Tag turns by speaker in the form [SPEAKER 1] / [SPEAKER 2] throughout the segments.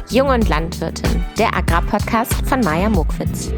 [SPEAKER 1] Jung und Landwirtin, der Agrarpodcast von Maja Mokwitz.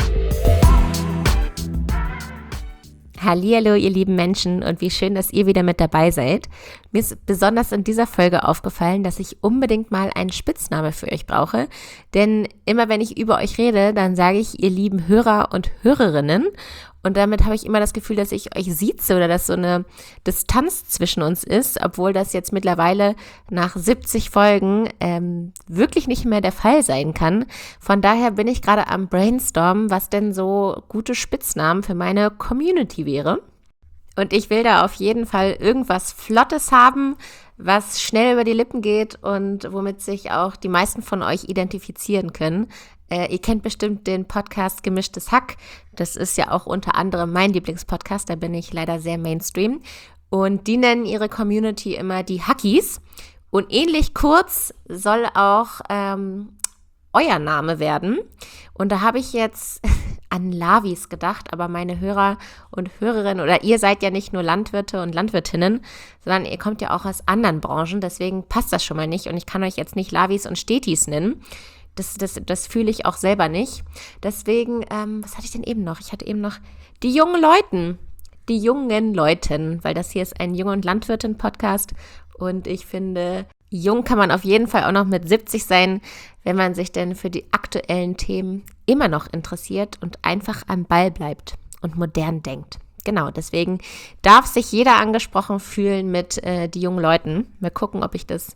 [SPEAKER 1] Hallihallo, ihr lieben Menschen, und wie schön, dass ihr wieder mit dabei seid. Mir ist besonders in dieser Folge aufgefallen, dass ich unbedingt mal einen Spitzname für euch brauche, denn immer wenn ich über euch rede, dann sage ich, ihr lieben Hörer und Hörerinnen, und damit habe ich immer das Gefühl, dass ich euch sieze oder dass so eine Distanz zwischen uns ist, obwohl das jetzt mittlerweile nach 70 Folgen wirklich nicht mehr der Fall sein kann. Von daher bin ich gerade am Brainstormen, was denn so gute Spitznamen für meine Community wäre. Und ich will da auf jeden Fall irgendwas Flottes haben, was schnell über die Lippen geht und womit sich auch die meisten von euch identifizieren können. Ihr kennt bestimmt den Podcast Gemischtes Hack. Das ist ja auch unter anderem mein Lieblingspodcast. Da bin ich leider sehr Mainstream. Und die nennen ihre Community immer die Hackies. Und ähnlich kurz soll auch euer Name werden. Und da habe ich jetzt an Lavis gedacht, aber meine Hörer und Hörerinnen, oder ihr seid ja nicht nur Landwirte und Landwirtinnen, sondern ihr kommt ja auch aus anderen Branchen, deswegen passt das schon mal nicht und ich kann euch jetzt nicht Lavis und Stetis nennen. Das fühle ich auch selber nicht. Deswegen, was hatte ich denn eben noch? Ich hatte eben noch die jungen Leuten, weil das hier ist ein Jung- und Landwirtin-Podcast und ich finde, jung kann man auf jeden Fall auch noch mit 70 sein, wenn man sich denn für die aktuellen Themen immer noch interessiert und einfach am Ball bleibt und modern denkt. Genau, deswegen darf sich jeder angesprochen fühlen mit die jungen Leuten. Mal gucken, ob ich das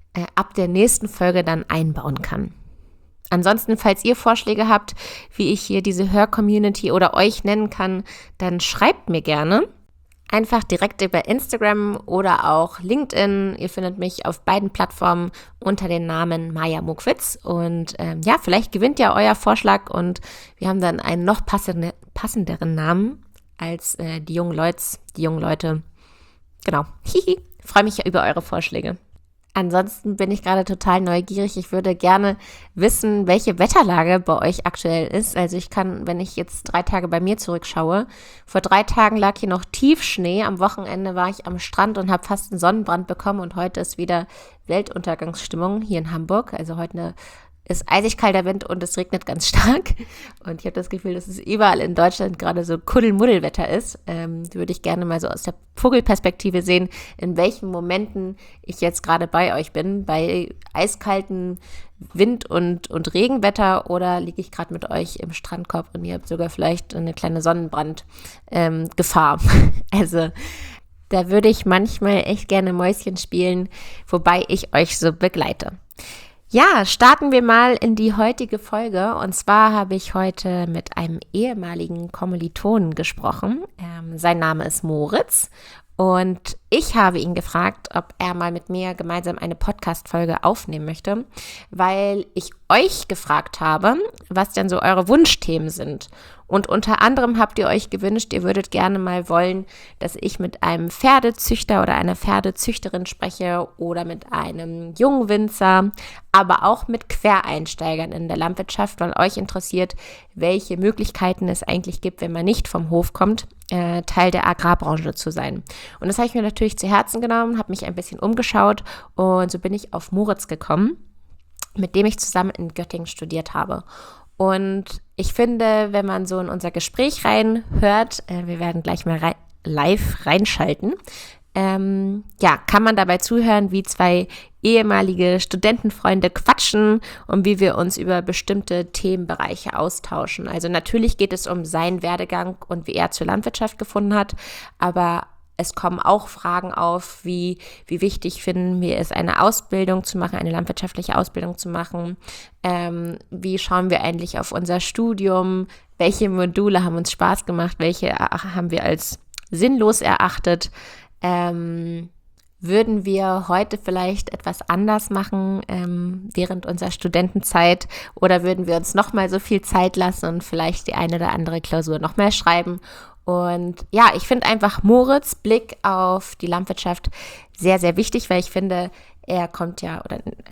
[SPEAKER 1] ab der nächsten Folge dann einbauen kann. Ansonsten, falls ihr Vorschläge habt, wie ich hier diese Hör-Community oder euch nennen kann, dann schreibt mir gerne. Einfach direkt über Instagram oder auch LinkedIn. Ihr findet mich auf beiden Plattformen unter dem Namen Maja Mokwitz. Und vielleicht gewinnt ja euer Vorschlag und wir haben dann einen noch passenderen Namen als die jungen Leute. Genau. Freue mich über eure Vorschläge. Ansonsten bin ich gerade total neugierig. Ich würde gerne wissen, welche Wetterlage bei euch aktuell ist. Also ich kann, wenn ich jetzt 3 Tage bei mir zurückschaue, vor 3 Tagen lag hier noch Tiefschnee. Am Wochenende war ich am Strand und habe fast einen Sonnenbrand bekommen. Und heute ist wieder Weltuntergangsstimmung hier in Hamburg. Also heute ist eisig kalter Wind und es regnet ganz stark. Und ich habe das Gefühl, dass es überall in Deutschland gerade so Kuddelmuddelwetter ist. Würde ich gerne mal so aus der Vogelperspektive sehen, in welchen Momenten ich jetzt gerade bei euch bin. Bei eiskalten Wind- und Regenwetter oder liege ich gerade mit euch im Strandkorb und ihr habt sogar vielleicht eine kleine Sonnenbrandgefahr. Also da würde ich manchmal echt gerne Mäuschen spielen, wobei ich euch so begleite. Ja, starten wir mal in die heutige Folge. Und zwar habe ich heute mit einem ehemaligen Kommilitonen gesprochen. Sein Name ist Moritz. Und ich habe ihn gefragt, ob er mal mit mir gemeinsam eine Podcast-Folge aufnehmen möchte, weil ich euch gefragt habe, was denn so eure Wunschthemen sind. Und unter anderem habt ihr euch gewünscht, ihr würdet gerne mal wollen, dass ich mit einem Pferdezüchter oder einer Pferdezüchterin spreche oder mit einem Jungwinzer, aber auch mit Quereinsteigern in der Landwirtschaft, weil euch interessiert, welche Möglichkeiten es eigentlich gibt, wenn man nicht vom Hof kommt, Teil der Agrarbranche zu sein. Und das habe ich mir natürlich zu Herzen genommen, habe mich ein bisschen umgeschaut und so bin ich auf Moritz gekommen, mit dem ich zusammen in Göttingen studiert habe. Und ich finde, wenn man so in unser Gespräch reinhört, wir werden gleich mal live reinschalten, kann man dabei zuhören, wie 2 ehemalige Studentenfreunde quatschen und wie wir uns über bestimmte Themenbereiche austauschen. Also natürlich geht es um seinen Werdegang und wie er zur Landwirtschaft gefunden hat, aber es kommen auch Fragen auf, wie wichtig finden wir es, eine Ausbildung zu machen, eine landwirtschaftliche Ausbildung zu machen. Wie schauen wir eigentlich auf unser Studium? Welche Module haben uns Spaß gemacht? Welche haben wir als sinnlos erachtet? Würden wir heute vielleicht etwas anders machen während unserer Studentenzeit oder würden wir uns nochmal so viel Zeit lassen und vielleicht die eine oder andere Klausur nochmal schreiben? Und ja, ich finde einfach Moritz' Blick auf die Landwirtschaft sehr, sehr wichtig, weil ich finde, er kommt ja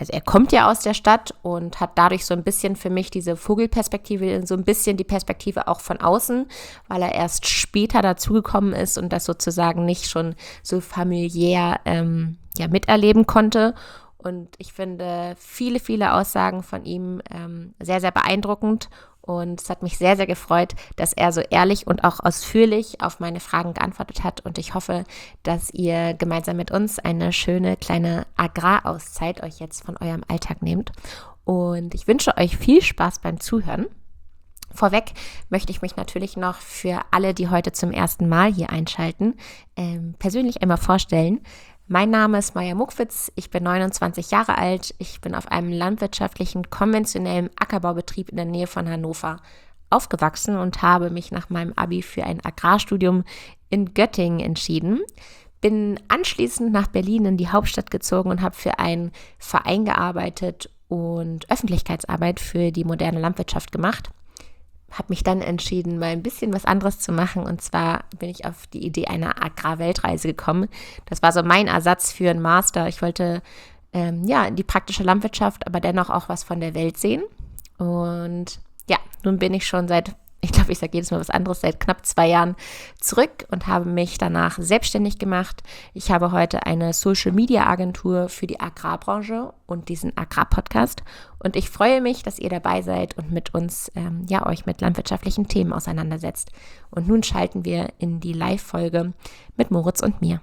[SPEAKER 1] aus der Stadt und hat dadurch so ein bisschen für mich diese Vogelperspektive, so ein bisschen die Perspektive auch von außen, weil er erst später dazugekommen ist und das sozusagen nicht schon so familiär miterleben konnte. Und ich finde viele, viele Aussagen von ihm sehr, sehr beeindruckend. Und es hat mich sehr, sehr gefreut, dass er so ehrlich und auch ausführlich auf meine Fragen geantwortet hat. Und ich hoffe, dass ihr gemeinsam mit uns eine schöne kleine Agrarauszeit euch jetzt von eurem Alltag nehmt. Und ich wünsche euch viel Spaß beim Zuhören. Vorweg möchte ich mich natürlich noch für alle, die heute zum ersten Mal hier einschalten, persönlich einmal vorstellen. Mein Name ist Maja Muckwitz, ich bin 29 Jahre alt, ich bin auf einem landwirtschaftlichen, konventionellen Ackerbaubetrieb in der Nähe von Hannover aufgewachsen und habe mich nach meinem Abi für ein Agrarstudium in Göttingen entschieden. Bin anschließend nach Berlin in die Hauptstadt gezogen und habe für einen Verein gearbeitet und Öffentlichkeitsarbeit für die moderne Landwirtschaft gemacht. Habe mich dann entschieden, mal ein bisschen was anderes zu machen. Und zwar bin ich auf die Idee einer Agrarweltreise gekommen. Das war so mein Ersatz für einen Master. Ich wollte in die praktische Landwirtschaft, aber dennoch auch was von der Welt sehen. Und ja, nun bin ich schon ich sage jedes Mal was anderes, seit knapp 2 Jahren zurück und habe mich danach selbstständig gemacht. Ich habe heute eine Social-Media-Agentur für die Agrarbranche und diesen Agrarpodcast. Und ich freue mich, dass ihr dabei seid und mit uns euch mit landwirtschaftlichen Themen auseinandersetzt. Und nun schalten wir in die Live-Folge mit Moritz und mir.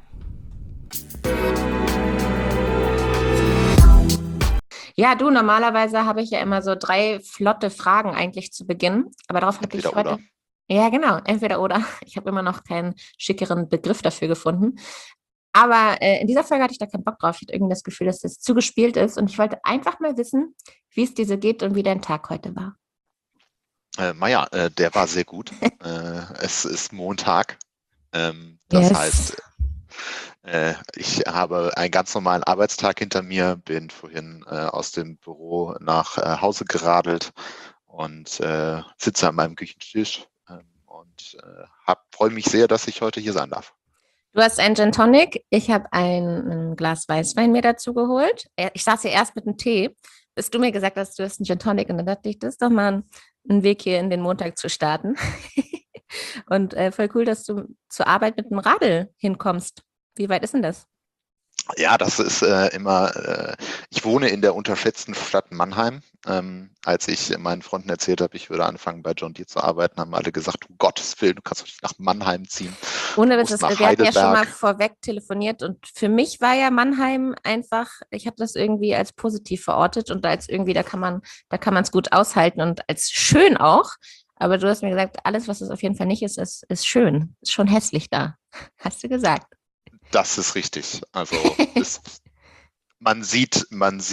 [SPEAKER 1] Ja, du, normalerweise habe ich ja immer so 3 flotte Fragen eigentlich zu Beginn, aber darauf habe ich heute... Ja, genau, entweder oder. Ich habe immer noch keinen schickeren Begriff dafür gefunden. Aber in dieser Folge hatte ich da keinen Bock drauf. Ich hatte irgendwie das Gefühl, dass das zu gespielt ist. Und ich wollte einfach mal wissen, wie es dir so geht und wie dein Tag heute war.
[SPEAKER 2] Maja, der war sehr gut. Es ist Montag.
[SPEAKER 1] Yes.
[SPEAKER 2] Heißt, ich habe einen ganz normalen Arbeitstag hinter mir, bin vorhin aus dem Büro nach Hause geradelt und sitze an meinem Küchentisch und freue mich sehr, dass ich heute hier sein darf.
[SPEAKER 1] Du hast einen Gin Tonic, ich habe ein Glas Weißwein mir dazu geholt. Ich saß hier erst mit einem Tee, bis du mir gesagt hast, du hast einen Gin Tonic und dann dachte ich, das ist doch mal ein Weg hier in den Montag zu starten. Und voll cool, dass du zur Arbeit mit dem Radl hinkommst. Wie weit ist denn das?
[SPEAKER 2] Ja, das ist ich wohne in der unterschätzten Stadt Mannheim. Als ich meinen Freunden erzählt habe, ich würde anfangen bei John Deere zu arbeiten, haben alle gesagt, um Gottes Willen, du kannst doch nicht nach Mannheim ziehen.
[SPEAKER 1] Ohne Witz, wir hatten ja schon mal vorweg telefoniert und für mich war ja Mannheim einfach, ich habe das irgendwie als positiv verortet und als irgendwie, da kann man es gut aushalten und als schön auch. Aber du hast mir gesagt, alles, was es auf jeden Fall nicht ist, ist schön. Ist schon hässlich da. Hast du gesagt.
[SPEAKER 2] Das ist richtig. Also man sieht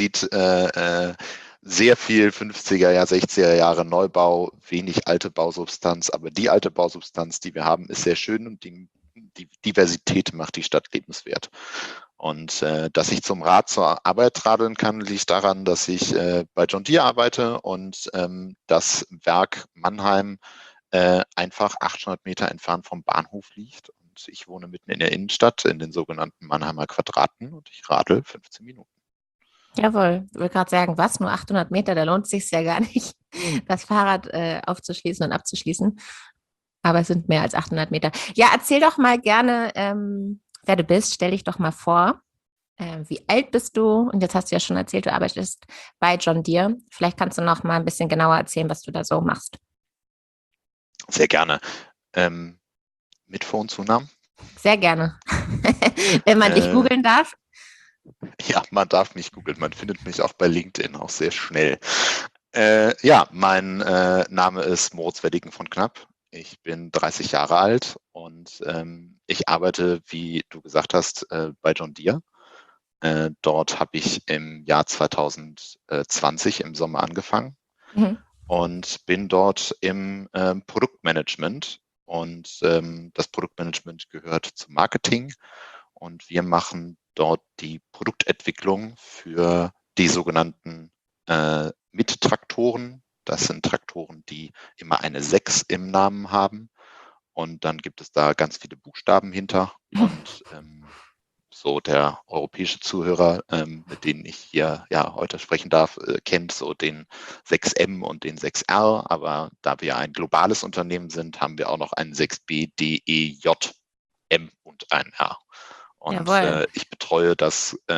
[SPEAKER 2] sehr viel 50er, 60er Jahre Neubau, wenig alte Bausubstanz, aber die alte Bausubstanz, die wir haben, ist sehr schön und die Diversität macht die Stadt lebenswert. Und dass ich zum Rad zur Arbeit radeln kann, liegt daran, dass ich bei John Deere arbeite und das Werk Mannheim einfach 800 Meter entfernt vom Bahnhof liegt. Und ich wohne mitten in der Innenstadt, in den sogenannten Mannheimer Quadraten und ich radel 15 Minuten.
[SPEAKER 1] Jawohl, ich wollte gerade sagen, was, nur 800 Meter, da lohnt es sich ja gar nicht, das Fahrrad aufzuschließen und abzuschließen. Aber es sind mehr als 800 Meter. Ja, erzähl doch mal gerne, wer du bist. Stell dich doch mal vor. Wie alt bist du? Und jetzt hast du ja schon erzählt, du arbeitest bei John Deere. Vielleicht kannst du noch mal ein bisschen genauer erzählen, was du da so machst.
[SPEAKER 2] Sehr gerne. Mit Vor- und Zunamen?
[SPEAKER 1] Sehr gerne. Wenn man dich googeln darf.
[SPEAKER 2] Ja, man darf mich googeln. Man findet mich auch bei LinkedIn auch sehr schnell. Mein Name ist Moritz Weddigen von Knapp. Ich bin 30 Jahre alt und ich arbeite, wie du gesagt hast, bei John Deere. Dort habe ich im Jahr 2020 im Sommer angefangen und bin dort im Produktmanagement. Und das Produktmanagement gehört zum Marketing und wir machen dort die Produktentwicklung für die sogenannten Mittraktoren. Das sind Traktoren, die immer eine 6 im Namen haben. Und dann gibt es da ganz viele Buchstaben hinter. Und so der europäische Zuhörer, mit dem ich hier heute sprechen darf, kennt so den 6M und den 6R. Aber da wir ein globales Unternehmen sind, haben wir auch noch einen 6B, D, E, J, M und ein R. Und ich betreue das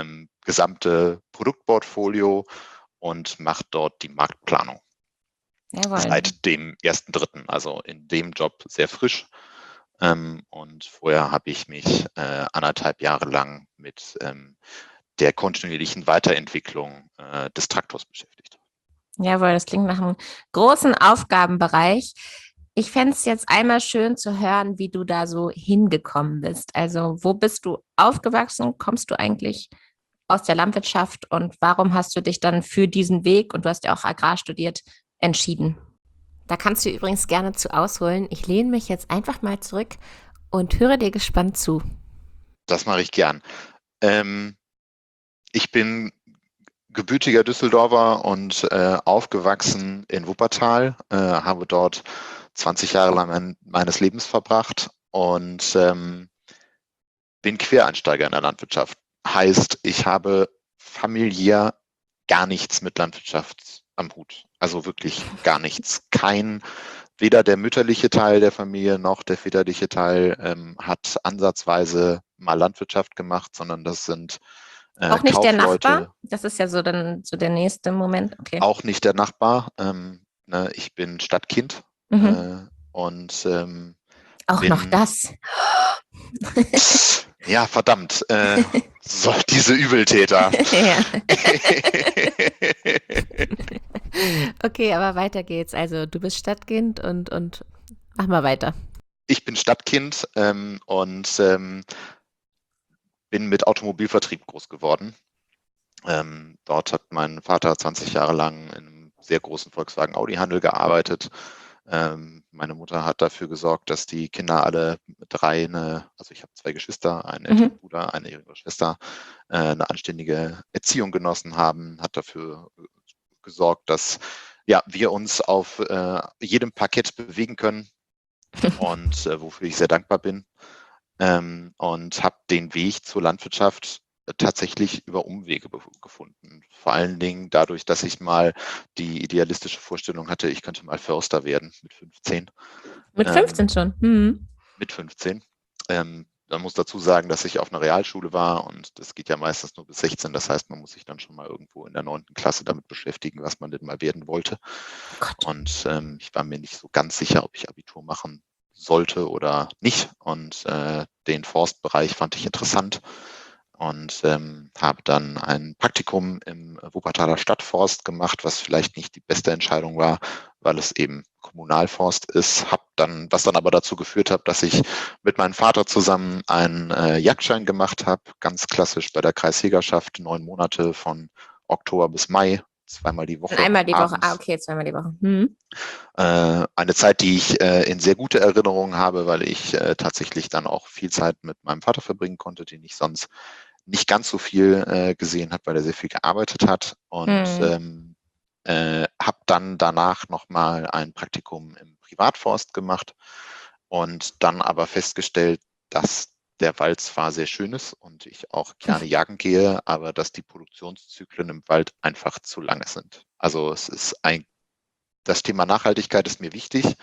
[SPEAKER 2] gesamte Produktportfolio und mache dort die Marktplanung.
[SPEAKER 1] Jawohl.
[SPEAKER 2] Seit dem 1.3., also in dem Job sehr frisch. Und vorher habe ich mich 1,5 Jahre lang mit der kontinuierlichen Weiterentwicklung des Traktors beschäftigt.
[SPEAKER 1] Jawohl, das klingt nach einem großen Aufgabenbereich. Ich fände es jetzt einmal schön zu hören, wie du da so hingekommen bist. Also, wo bist du aufgewachsen? Kommst du eigentlich aus der Landwirtschaft und warum hast du dich dann für diesen Weg, und du hast ja auch Agrar studiert, entschieden? Da kannst du übrigens gerne zu ausholen. Ich lehne mich jetzt einfach mal zurück und höre dir gespannt zu.
[SPEAKER 2] Das mache ich gern. Ich bin gebürtiger Düsseldorfer und aufgewachsen in Wuppertal, habe dort 20 Jahre lang meines Lebens verbracht und bin Quereinsteiger in der Landwirtschaft. Heißt, ich habe familiär gar nichts mit Landwirtschaft am Hut. Also wirklich gar nichts. Weder der mütterliche Teil der Familie noch der väterliche Teil hat ansatzweise mal Landwirtschaft gemacht, sondern das sind
[SPEAKER 1] Auch nicht der
[SPEAKER 2] Kaufleute.
[SPEAKER 1] Nachbar? Das ist ja so dann so der nächste Moment. Okay.
[SPEAKER 2] Auch nicht der Nachbar. Ich bin Stadtkind und
[SPEAKER 1] auch noch das.
[SPEAKER 2] Ja, verdammt. So, diese Übeltäter.
[SPEAKER 1] Ja. Okay, aber weiter geht's. Also du bist Stadtkind und mach mal weiter.
[SPEAKER 2] Ich bin Stadtkind und bin mit Automobilvertrieb groß geworden. Dort hat mein Vater 20 Jahre lang in einem sehr großen Volkswagen-Audi-Handel gearbeitet. Meine Mutter hat dafür gesorgt, dass die Kinder alle drei, also ich habe 2 Geschwister, einen älteren Bruder, eine jüngere Schwester, eine anständige Erziehung genossen haben, hat dafür gesorgt, dass wir uns auf jedem Parkett bewegen können und wofür ich sehr dankbar bin. Und habe den Weg zur Landwirtschaft tatsächlich über Umwege gefunden. Vor allen Dingen dadurch, dass ich mal die idealistische Vorstellung hatte, ich könnte mal Förster werden mit 15.
[SPEAKER 1] Mit 15 schon?
[SPEAKER 2] Mit 15. Man muss dazu sagen, dass ich auf einer Realschule war und das geht ja meistens nur bis 16. Das heißt, man muss sich dann schon mal irgendwo in der 9. Klasse damit beschäftigen, was man denn mal werden wollte.
[SPEAKER 1] Gott.
[SPEAKER 2] Und ich war mir nicht so ganz sicher, ob ich Abitur machen sollte oder nicht. Und den Forstbereich fand ich interessant und habe dann ein Praktikum im Wuppertaler Stadtforst gemacht, was vielleicht nicht die beste Entscheidung war, weil es eben Kommunalforst ist. Was dann aber dazu geführt hat, dass ich mit meinem Vater zusammen einen Jagdschein gemacht habe, ganz klassisch bei der Kreisjägerschaft, 9 Monate von Oktober bis Mai, zweimal die Woche.
[SPEAKER 1] Einmal die Woche.
[SPEAKER 2] abends.
[SPEAKER 1] Okay, zweimal die Woche.
[SPEAKER 2] Eine Zeit, die ich in sehr gute Erinnerung habe, weil ich tatsächlich dann auch viel Zeit mit meinem Vater verbringen konnte, den ich sonst nicht ganz so viel gesehen habe, weil er sehr viel gearbeitet hat. Und habe dann danach nochmal ein Praktikum im Privatforst gemacht und dann aber festgestellt, dass der Wald zwar sehr schön ist und ich auch gerne jagen gehe, aber dass die Produktionszyklen im Wald einfach zu lange sind. Also das Thema Nachhaltigkeit ist mir wichtig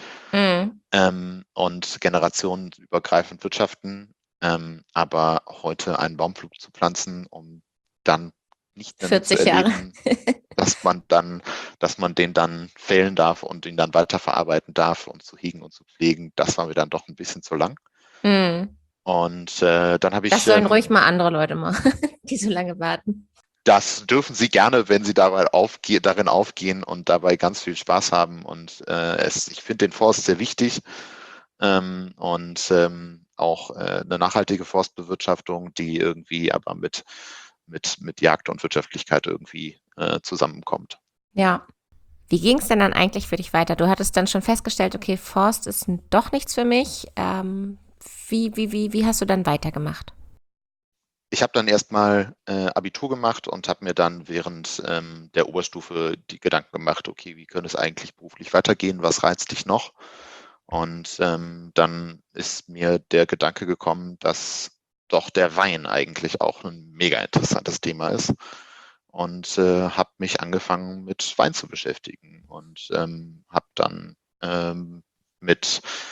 [SPEAKER 2] und generationenübergreifend wirtschaften, aber heute einen Baumflug zu pflanzen, um dann nicht mehr
[SPEAKER 1] 40
[SPEAKER 2] zu
[SPEAKER 1] Jahre.
[SPEAKER 2] erleben, dass man den dann fällen darf und ihn dann weiterverarbeiten darf und zu hegen und zu pflegen, das war mir dann doch ein bisschen zu lang. Und dann habe ich.
[SPEAKER 1] Das sollen ruhig mal andere Leute machen, die so lange warten.
[SPEAKER 2] Das dürfen Sie gerne, wenn Sie darin aufgehen und dabei ganz viel Spaß haben. Und ich finde den Forst sehr wichtig und auch eine nachhaltige Forstbewirtschaftung, die irgendwie aber mit Jagd und Wirtschaftlichkeit irgendwie zusammenkommt.
[SPEAKER 1] Ja. Wie ging es denn dann eigentlich für dich weiter? Du hattest dann schon festgestellt, okay, Forst ist doch nichts für mich. Wie hast du dann weitergemacht?
[SPEAKER 2] Ich habe dann erstmal Abitur gemacht und habe mir dann während der Oberstufe die Gedanken gemacht, okay, wie könnte es eigentlich beruflich weitergehen? Was reizt dich noch? Und dann ist mir der Gedanke gekommen, dass doch der Wein eigentlich auch ein mega interessantes Thema ist. Und habe mich angefangen mit Wein zu beschäftigen und habe dann mit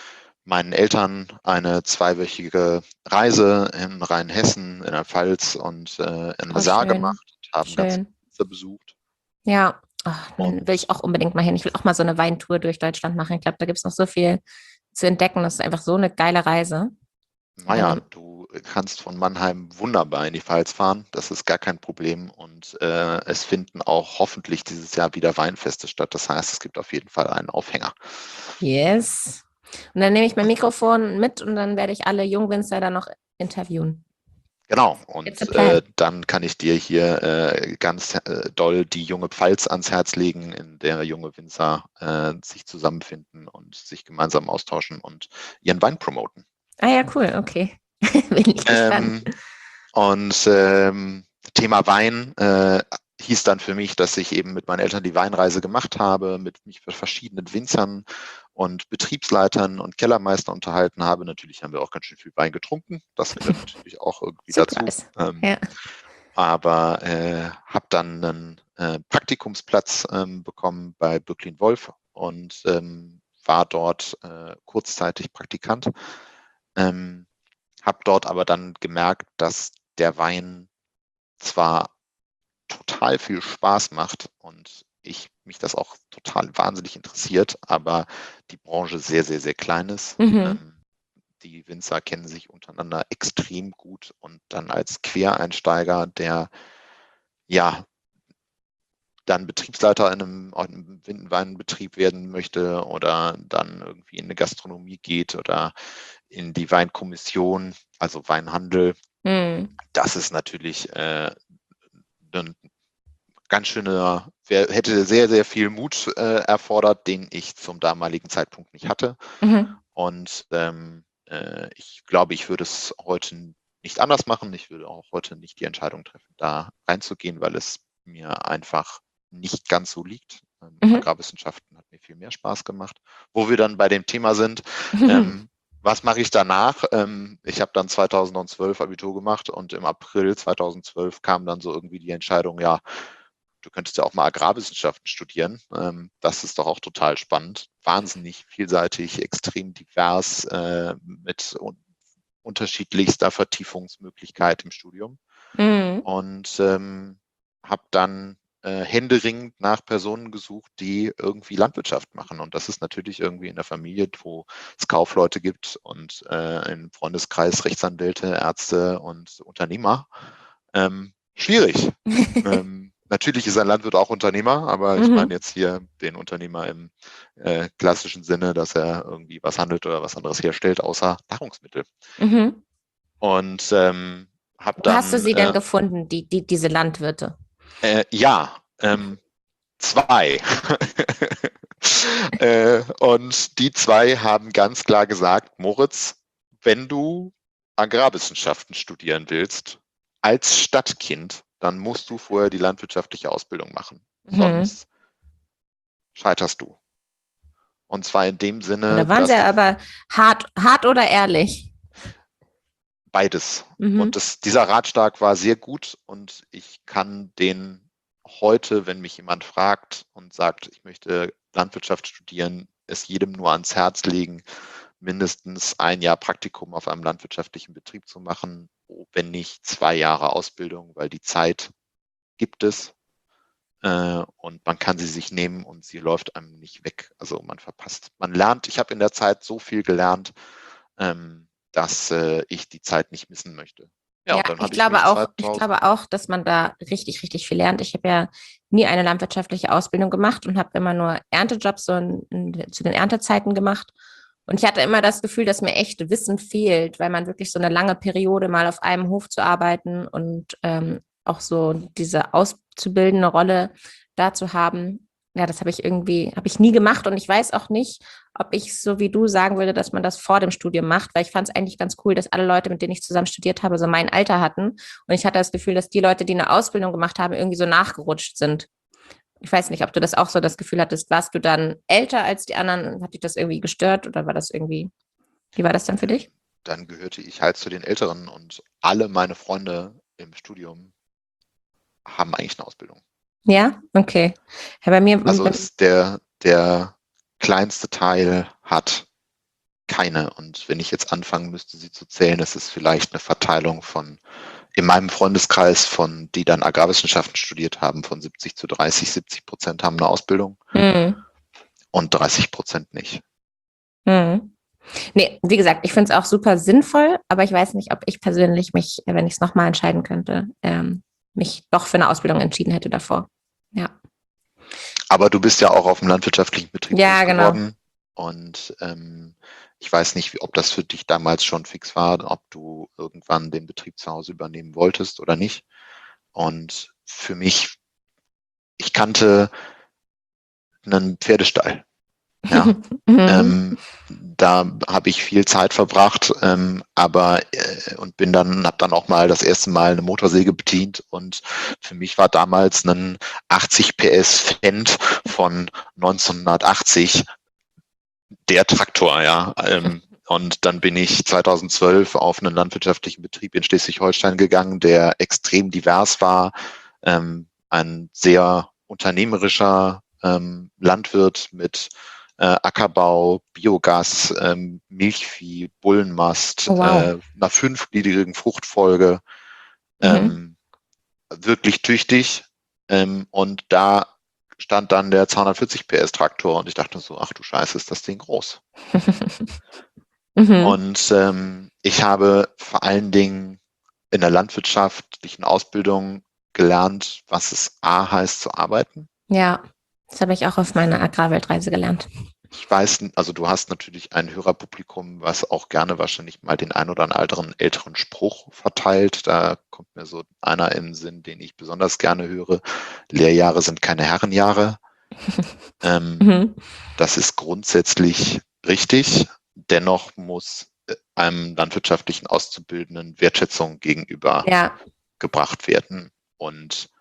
[SPEAKER 2] meinen Eltern eine 2-wöchige Reise in Rheinhessen, in der Pfalz und in der Saar
[SPEAKER 1] schön,
[SPEAKER 2] gemacht und haben ganz
[SPEAKER 1] schön.
[SPEAKER 2] viele besucht.
[SPEAKER 1] Ja, ach, dann will ich
[SPEAKER 2] Und
[SPEAKER 1] auch unbedingt mal hin. Ich will auch mal so eine Weintour durch Deutschland machen. Ich glaube, da gibt es noch so viel zu entdecken. Das ist einfach so eine geile Reise.
[SPEAKER 2] naja, du kannst von Mannheim wunderbar in die Pfalz fahren. Das ist gar kein Problem. Und es finden auch hoffentlich dieses Jahr wieder Weinfeste statt. Das heißt, es gibt auf jeden Fall einen Aufhänger.
[SPEAKER 1] Yes. Und dann nehme ich mein Mikrofon mit und dann werde ich alle Jungwinzer dann noch interviewen.
[SPEAKER 2] Genau,
[SPEAKER 1] It's a
[SPEAKER 2] und
[SPEAKER 1] plan.
[SPEAKER 2] dann kann ich dir hier ganz doll die junge Pfalz ans Herz legen, in der junge Winzer sich zusammenfinden und sich gemeinsam austauschen und ihren Wein promoten.
[SPEAKER 1] Ah ja, cool, okay. Bin ich gespannt.
[SPEAKER 2] Ähm, und Thema Wein hieß dann für mich, dass ich eben mit meinen Eltern die Weinreise gemacht habe, mit mich mit verschiedenen Winzern und Betriebsleitern und Kellermeistern unterhalten habe. Natürlich haben wir auch ganz schön viel Wein getrunken. Das gehört natürlich auch irgendwie dazu.
[SPEAKER 1] Surprise. Ja.
[SPEAKER 2] Aber habe dann einen Praktikumsplatz bekommen bei Böcklin Wolf und war dort kurzzeitig Praktikant. Habe dort aber dann gemerkt, dass der Wein zwar total viel Spaß macht und mich das auch total wahnsinnig interessiert, aber die Branche sehr, sehr, sehr klein ist.
[SPEAKER 1] Mhm.
[SPEAKER 2] Die Winzer kennen sich untereinander extrem gut und dann als Quereinsteiger, der ja dann Betriebsleiter in einem Weinbetrieb werden möchte oder dann irgendwie in eine Gastronomie geht oder in die Weinkommission, also Weinhandel,
[SPEAKER 1] Mhm.
[SPEAKER 2] das ist natürlich ein ganz schöner, hätte sehr, sehr viel Mut erfordert, den ich zum damaligen Zeitpunkt nicht hatte.
[SPEAKER 1] Mhm.
[SPEAKER 2] Und ich glaube, ich würde es heute nicht anders machen. Ich würde auch heute nicht die Entscheidung treffen, da reinzugehen, weil es mir einfach nicht ganz so liegt.
[SPEAKER 1] Mhm.
[SPEAKER 2] Agrarwissenschaften hat mir viel mehr Spaß gemacht. Wo wir dann bei dem Thema sind,
[SPEAKER 1] Mhm.
[SPEAKER 2] was mache ich danach? Ich habe dann 2012 Abitur gemacht und im April 2012 kam dann so irgendwie die Entscheidung, ja, du könntest ja auch mal Agrarwissenschaften studieren. Das ist doch auch total spannend. Wahnsinnig vielseitig, extrem divers, mit unterschiedlichster Vertiefungsmöglichkeit im Studium.
[SPEAKER 1] Mhm.
[SPEAKER 2] Und habe dann händeringend nach Personen gesucht, die irgendwie Landwirtschaft machen. Und das ist natürlich irgendwie in der Familie, wo es Kaufleute gibt und im Freundeskreis Rechtsanwälte, Ärzte und Unternehmer. Schwierig. Natürlich ist ein Landwirt auch Unternehmer, aber ich meine
[SPEAKER 1] Mhm.
[SPEAKER 2] jetzt hier den Unternehmer im klassischen Sinne, dass er irgendwie was handelt oder was anderes herstellt, außer Nahrungsmittel.
[SPEAKER 1] Mhm.
[SPEAKER 2] Und habe
[SPEAKER 1] Wo hast du
[SPEAKER 2] dann,
[SPEAKER 1] sie denn gefunden, diese Landwirte?
[SPEAKER 2] ja, 2. Und die 2 haben ganz klar gesagt, Moritz, wenn du Agrarwissenschaften studieren willst, als Stadtkind, dann musst du vorher die landwirtschaftliche Ausbildung machen.
[SPEAKER 1] Mhm.
[SPEAKER 2] Sonst scheiterst du. Und zwar in dem
[SPEAKER 1] Und
[SPEAKER 2] Sinne,
[SPEAKER 1] da waren sie
[SPEAKER 2] dass
[SPEAKER 1] ja
[SPEAKER 2] du
[SPEAKER 1] aber hart oder ehrlich.
[SPEAKER 2] beides. Und
[SPEAKER 1] Mhm.
[SPEAKER 2] dieser Ratschlag war sehr gut und ich kann den heute, wenn mich jemand fragt und sagt, ich möchte Landwirtschaft studieren, es jedem nur ans Herz legen, mindestens 1 Jahr Praktikum auf einem landwirtschaftlichen Betrieb zu machen, wenn nicht 2 Jahre Ausbildung, weil die Zeit gibt es und man kann sie sich nehmen und sie läuft einem nicht weg. Also man verpasst. Man lernt, ich habe in der Zeit so viel gelernt, dass ich die Zeit nicht missen möchte. Ja,
[SPEAKER 1] Ja,
[SPEAKER 2] und dann
[SPEAKER 1] ich
[SPEAKER 2] habe ich mich
[SPEAKER 1] glaube auch, ich
[SPEAKER 2] 2000,
[SPEAKER 1] glaube auch, dass man da richtig, richtig viel lernt. Ich habe ja nie eine landwirtschaftliche Ausbildung gemacht und habe immer nur Erntejobs so zu den Erntezeiten gemacht. Und ich hatte immer das Gefühl, dass mir echt Wissen fehlt, weil man wirklich so eine lange Periode mal auf einem Hof zu arbeiten und auch so diese auszubildende Rolle da zu haben. Ja, das habe ich nie gemacht und ich weiß auch nicht, ob ich so wie du sagen würde, dass man das vor dem Studium macht, weil ich fand es eigentlich ganz cool, dass alle Leute, mit denen ich zusammen studiert habe, so mein Alter hatten. Und ich hatte das Gefühl, dass die Leute, die eine Ausbildung gemacht haben, irgendwie so nachgerutscht sind. Ich weiß nicht, ob du das auch so das Gefühl hattest, warst du dann älter als die anderen? Hat dich das irgendwie gestört oder war das irgendwie, wie war das dann für dich?
[SPEAKER 2] dann gehörte ich halt zu den Älteren und alle meine Freunde im Studium haben eigentlich eine Ausbildung.
[SPEAKER 1] Ja, okay. Ja, bei mir,
[SPEAKER 2] Also ist der kleinste Teil hat keine. Und wenn ich jetzt anfangen müsste, sie zu zählen, ist es vielleicht eine Verteilung von, in meinem Freundeskreis, von die dann Agrarwissenschaften studiert haben, von 70:30. 70% haben eine Ausbildung und 30% nicht.
[SPEAKER 1] Nee, wie gesagt, ich finde es auch super sinnvoll, aber ich weiß nicht, ob ich persönlich mich, wenn ich es nochmal entscheiden könnte, mich doch für eine Ausbildung entschieden hätte davor. Ja.
[SPEAKER 2] Aber du bist ja auch auf dem landwirtschaftlichen Betrieb groß
[SPEAKER 1] Genau.
[SPEAKER 2] geworden. Und ich weiß nicht, ob das für dich damals schon fix war, ob du irgendwann den Betrieb zu Hause übernehmen wolltest oder nicht. Und für mich, ich kannte einen Pferdestall. Ja. Da habe ich viel Zeit verbracht, aber und habe dann auch mal das erste Mal eine Motorsäge bedient, und für mich war damals ein 80 PS Fendt von 1980 der Traktor, ja. Und dann bin ich 2012 auf einen landwirtschaftlichen Betrieb in Schleswig-Holstein gegangen, der extrem divers war, ein sehr unternehmerischer Landwirt mit Ackerbau, Biogas, Milchvieh, Bullenmast, einer 5gliedrigen Fruchtfolge, wirklich tüchtig. Und da stand dann der 240 PS Traktor und ich dachte so, ach du Scheiße, ist das Ding groß. Und ich habe vor allen Dingen in der landwirtschaftlichen Ausbildung gelernt, was es heißt zu arbeiten.
[SPEAKER 1] Ja, das habe ich auch auf meiner Agrarweltreise gelernt.
[SPEAKER 2] Ich weiß, also du hast natürlich ein Hörerpublikum, was auch gerne wahrscheinlich mal den ein oder anderen älteren Spruch verteilt. Da kommt mir so einer in den Sinn, den ich besonders gerne höre. Lehrjahre sind keine Herrenjahre. Das ist grundsätzlich richtig. Dennoch muss einem landwirtschaftlichen Auszubildenden Wertschätzung gegenüber gebracht werden. Und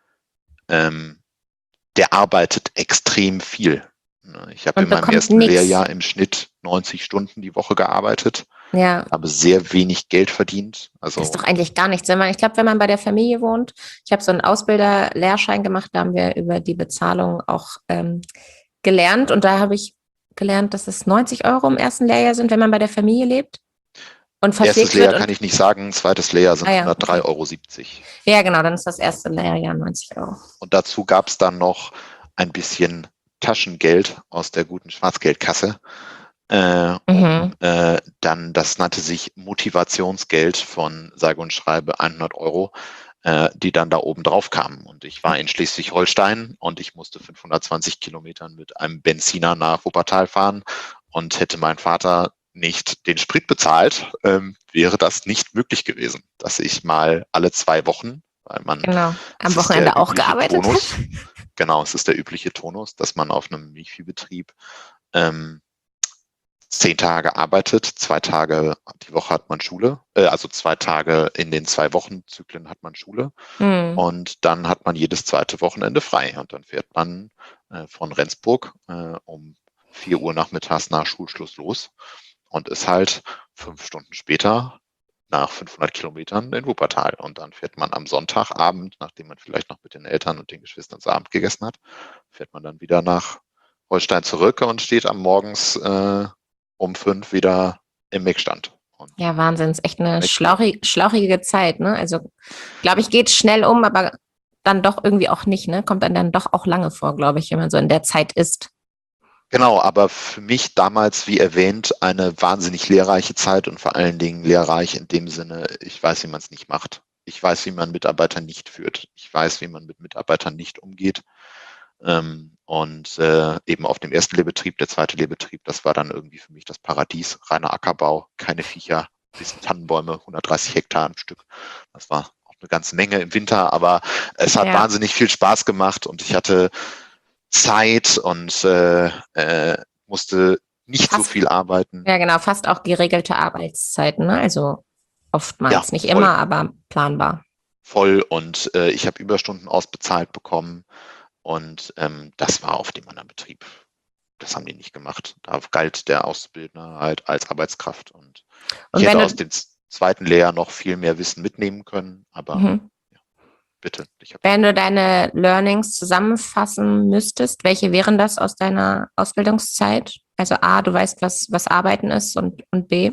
[SPEAKER 2] der arbeitet extrem viel. Ich habe in meinem ersten Lehrjahr im Schnitt 90 Stunden die Woche gearbeitet, habe sehr wenig Geld verdient. Also
[SPEAKER 1] das ist doch eigentlich gar nichts. Ich glaube, wenn man bei der Familie wohnt, ich habe so einen Ausbilder-Lehrschein gemacht, da haben wir über die Bezahlung auch gelernt, und da habe ich gelernt, dass es 90 € im ersten Lehrjahr sind, wenn man bei der Familie lebt. Und
[SPEAKER 2] erstes Lehrjahr kann ich nicht sagen, zweites Lehrjahr sind 103,70 €.
[SPEAKER 1] Ja, genau, dann ist das erste Lehrjahr 90 €.
[SPEAKER 2] Und dazu gab es dann noch ein bisschen Taschengeld aus der guten Schwarzgeldkasse. Dann, das nannte sich Motivationsgeld von sage und schreibe 100 €, die dann da oben drauf kamen. Und ich war in Schleswig-Holstein und ich musste 520 Kilometern mit einem Benziner nach Wuppertal fahren, und hätte mein Vater nicht den Sprit bezahlt, wäre das nicht möglich gewesen, dass ich mal alle 2 Wochen, weil man
[SPEAKER 1] am Wochenende auch gearbeitet hat.
[SPEAKER 2] Genau, es ist der übliche Tonus, dass man auf einem Milchviehbetrieb 10 Tage arbeitet, 2 Tage die Woche hat man Schule, also 2 Tage in den 2 Wochenzyklen hat man Schule, und dann hat man jedes zweite Wochenende frei, und dann fährt man von Rendsburg um 4 Uhr nachmittags nach Schulschluss los und ist halt 5 Stunden später nach 500 Kilometern in Wuppertal, und dann fährt man am Sonntagabend, nachdem man vielleicht noch mit den Eltern und den Geschwistern zu Abend gegessen hat, fährt man dann wieder nach Holstein zurück und steht am Morgens um 5 wieder im Meckstand.
[SPEAKER 1] Ja, Wahnsinn, ist echt eine schlauchige Zeit, ne? Also, glaube ich, geht schnell um, aber dann doch irgendwie auch nicht, ne? Kommt dann doch auch lange vor, glaube ich, wenn man so in der Zeit ist.
[SPEAKER 2] Genau, aber für mich damals, wie erwähnt, eine wahnsinnig lehrreiche Zeit, und vor allen Dingen lehrreich in dem Sinne, ich weiß, wie man es nicht macht. Ich weiß, wie man Mitarbeiter nicht führt. Ich weiß, wie man mit Mitarbeitern nicht umgeht. Und eben auf dem ersten Lehrbetrieb, der zweite Lehrbetrieb, das war dann irgendwie für mich das Paradies. Reiner Ackerbau, keine Viecher, bisschen Tannenbäume, 130 Hektar am Stück. Das war auch eine ganze Menge im Winter, aber es hat wahnsinnig viel Spaß gemacht, und ich hatte Zeit und musste nicht so viel arbeiten.
[SPEAKER 1] Ja, genau, fast auch geregelte Arbeitszeiten, ne? Also oftmals, nicht immer, aber planbar.
[SPEAKER 2] Voll, und ich habe Überstunden ausbezahlt bekommen, und das war auf dem anderen Betrieb. Das haben die nicht gemacht. Da galt der Auszubildende halt als Arbeitskraft, und ich hätte aus dem zweiten Lehrjahr noch viel mehr Wissen mitnehmen können, aber bitte.
[SPEAKER 1] Wenn du deine Learnings zusammenfassen müsstest, welche wären das aus deiner Ausbildungszeit? Also A, du weißt, was Arbeiten ist und B?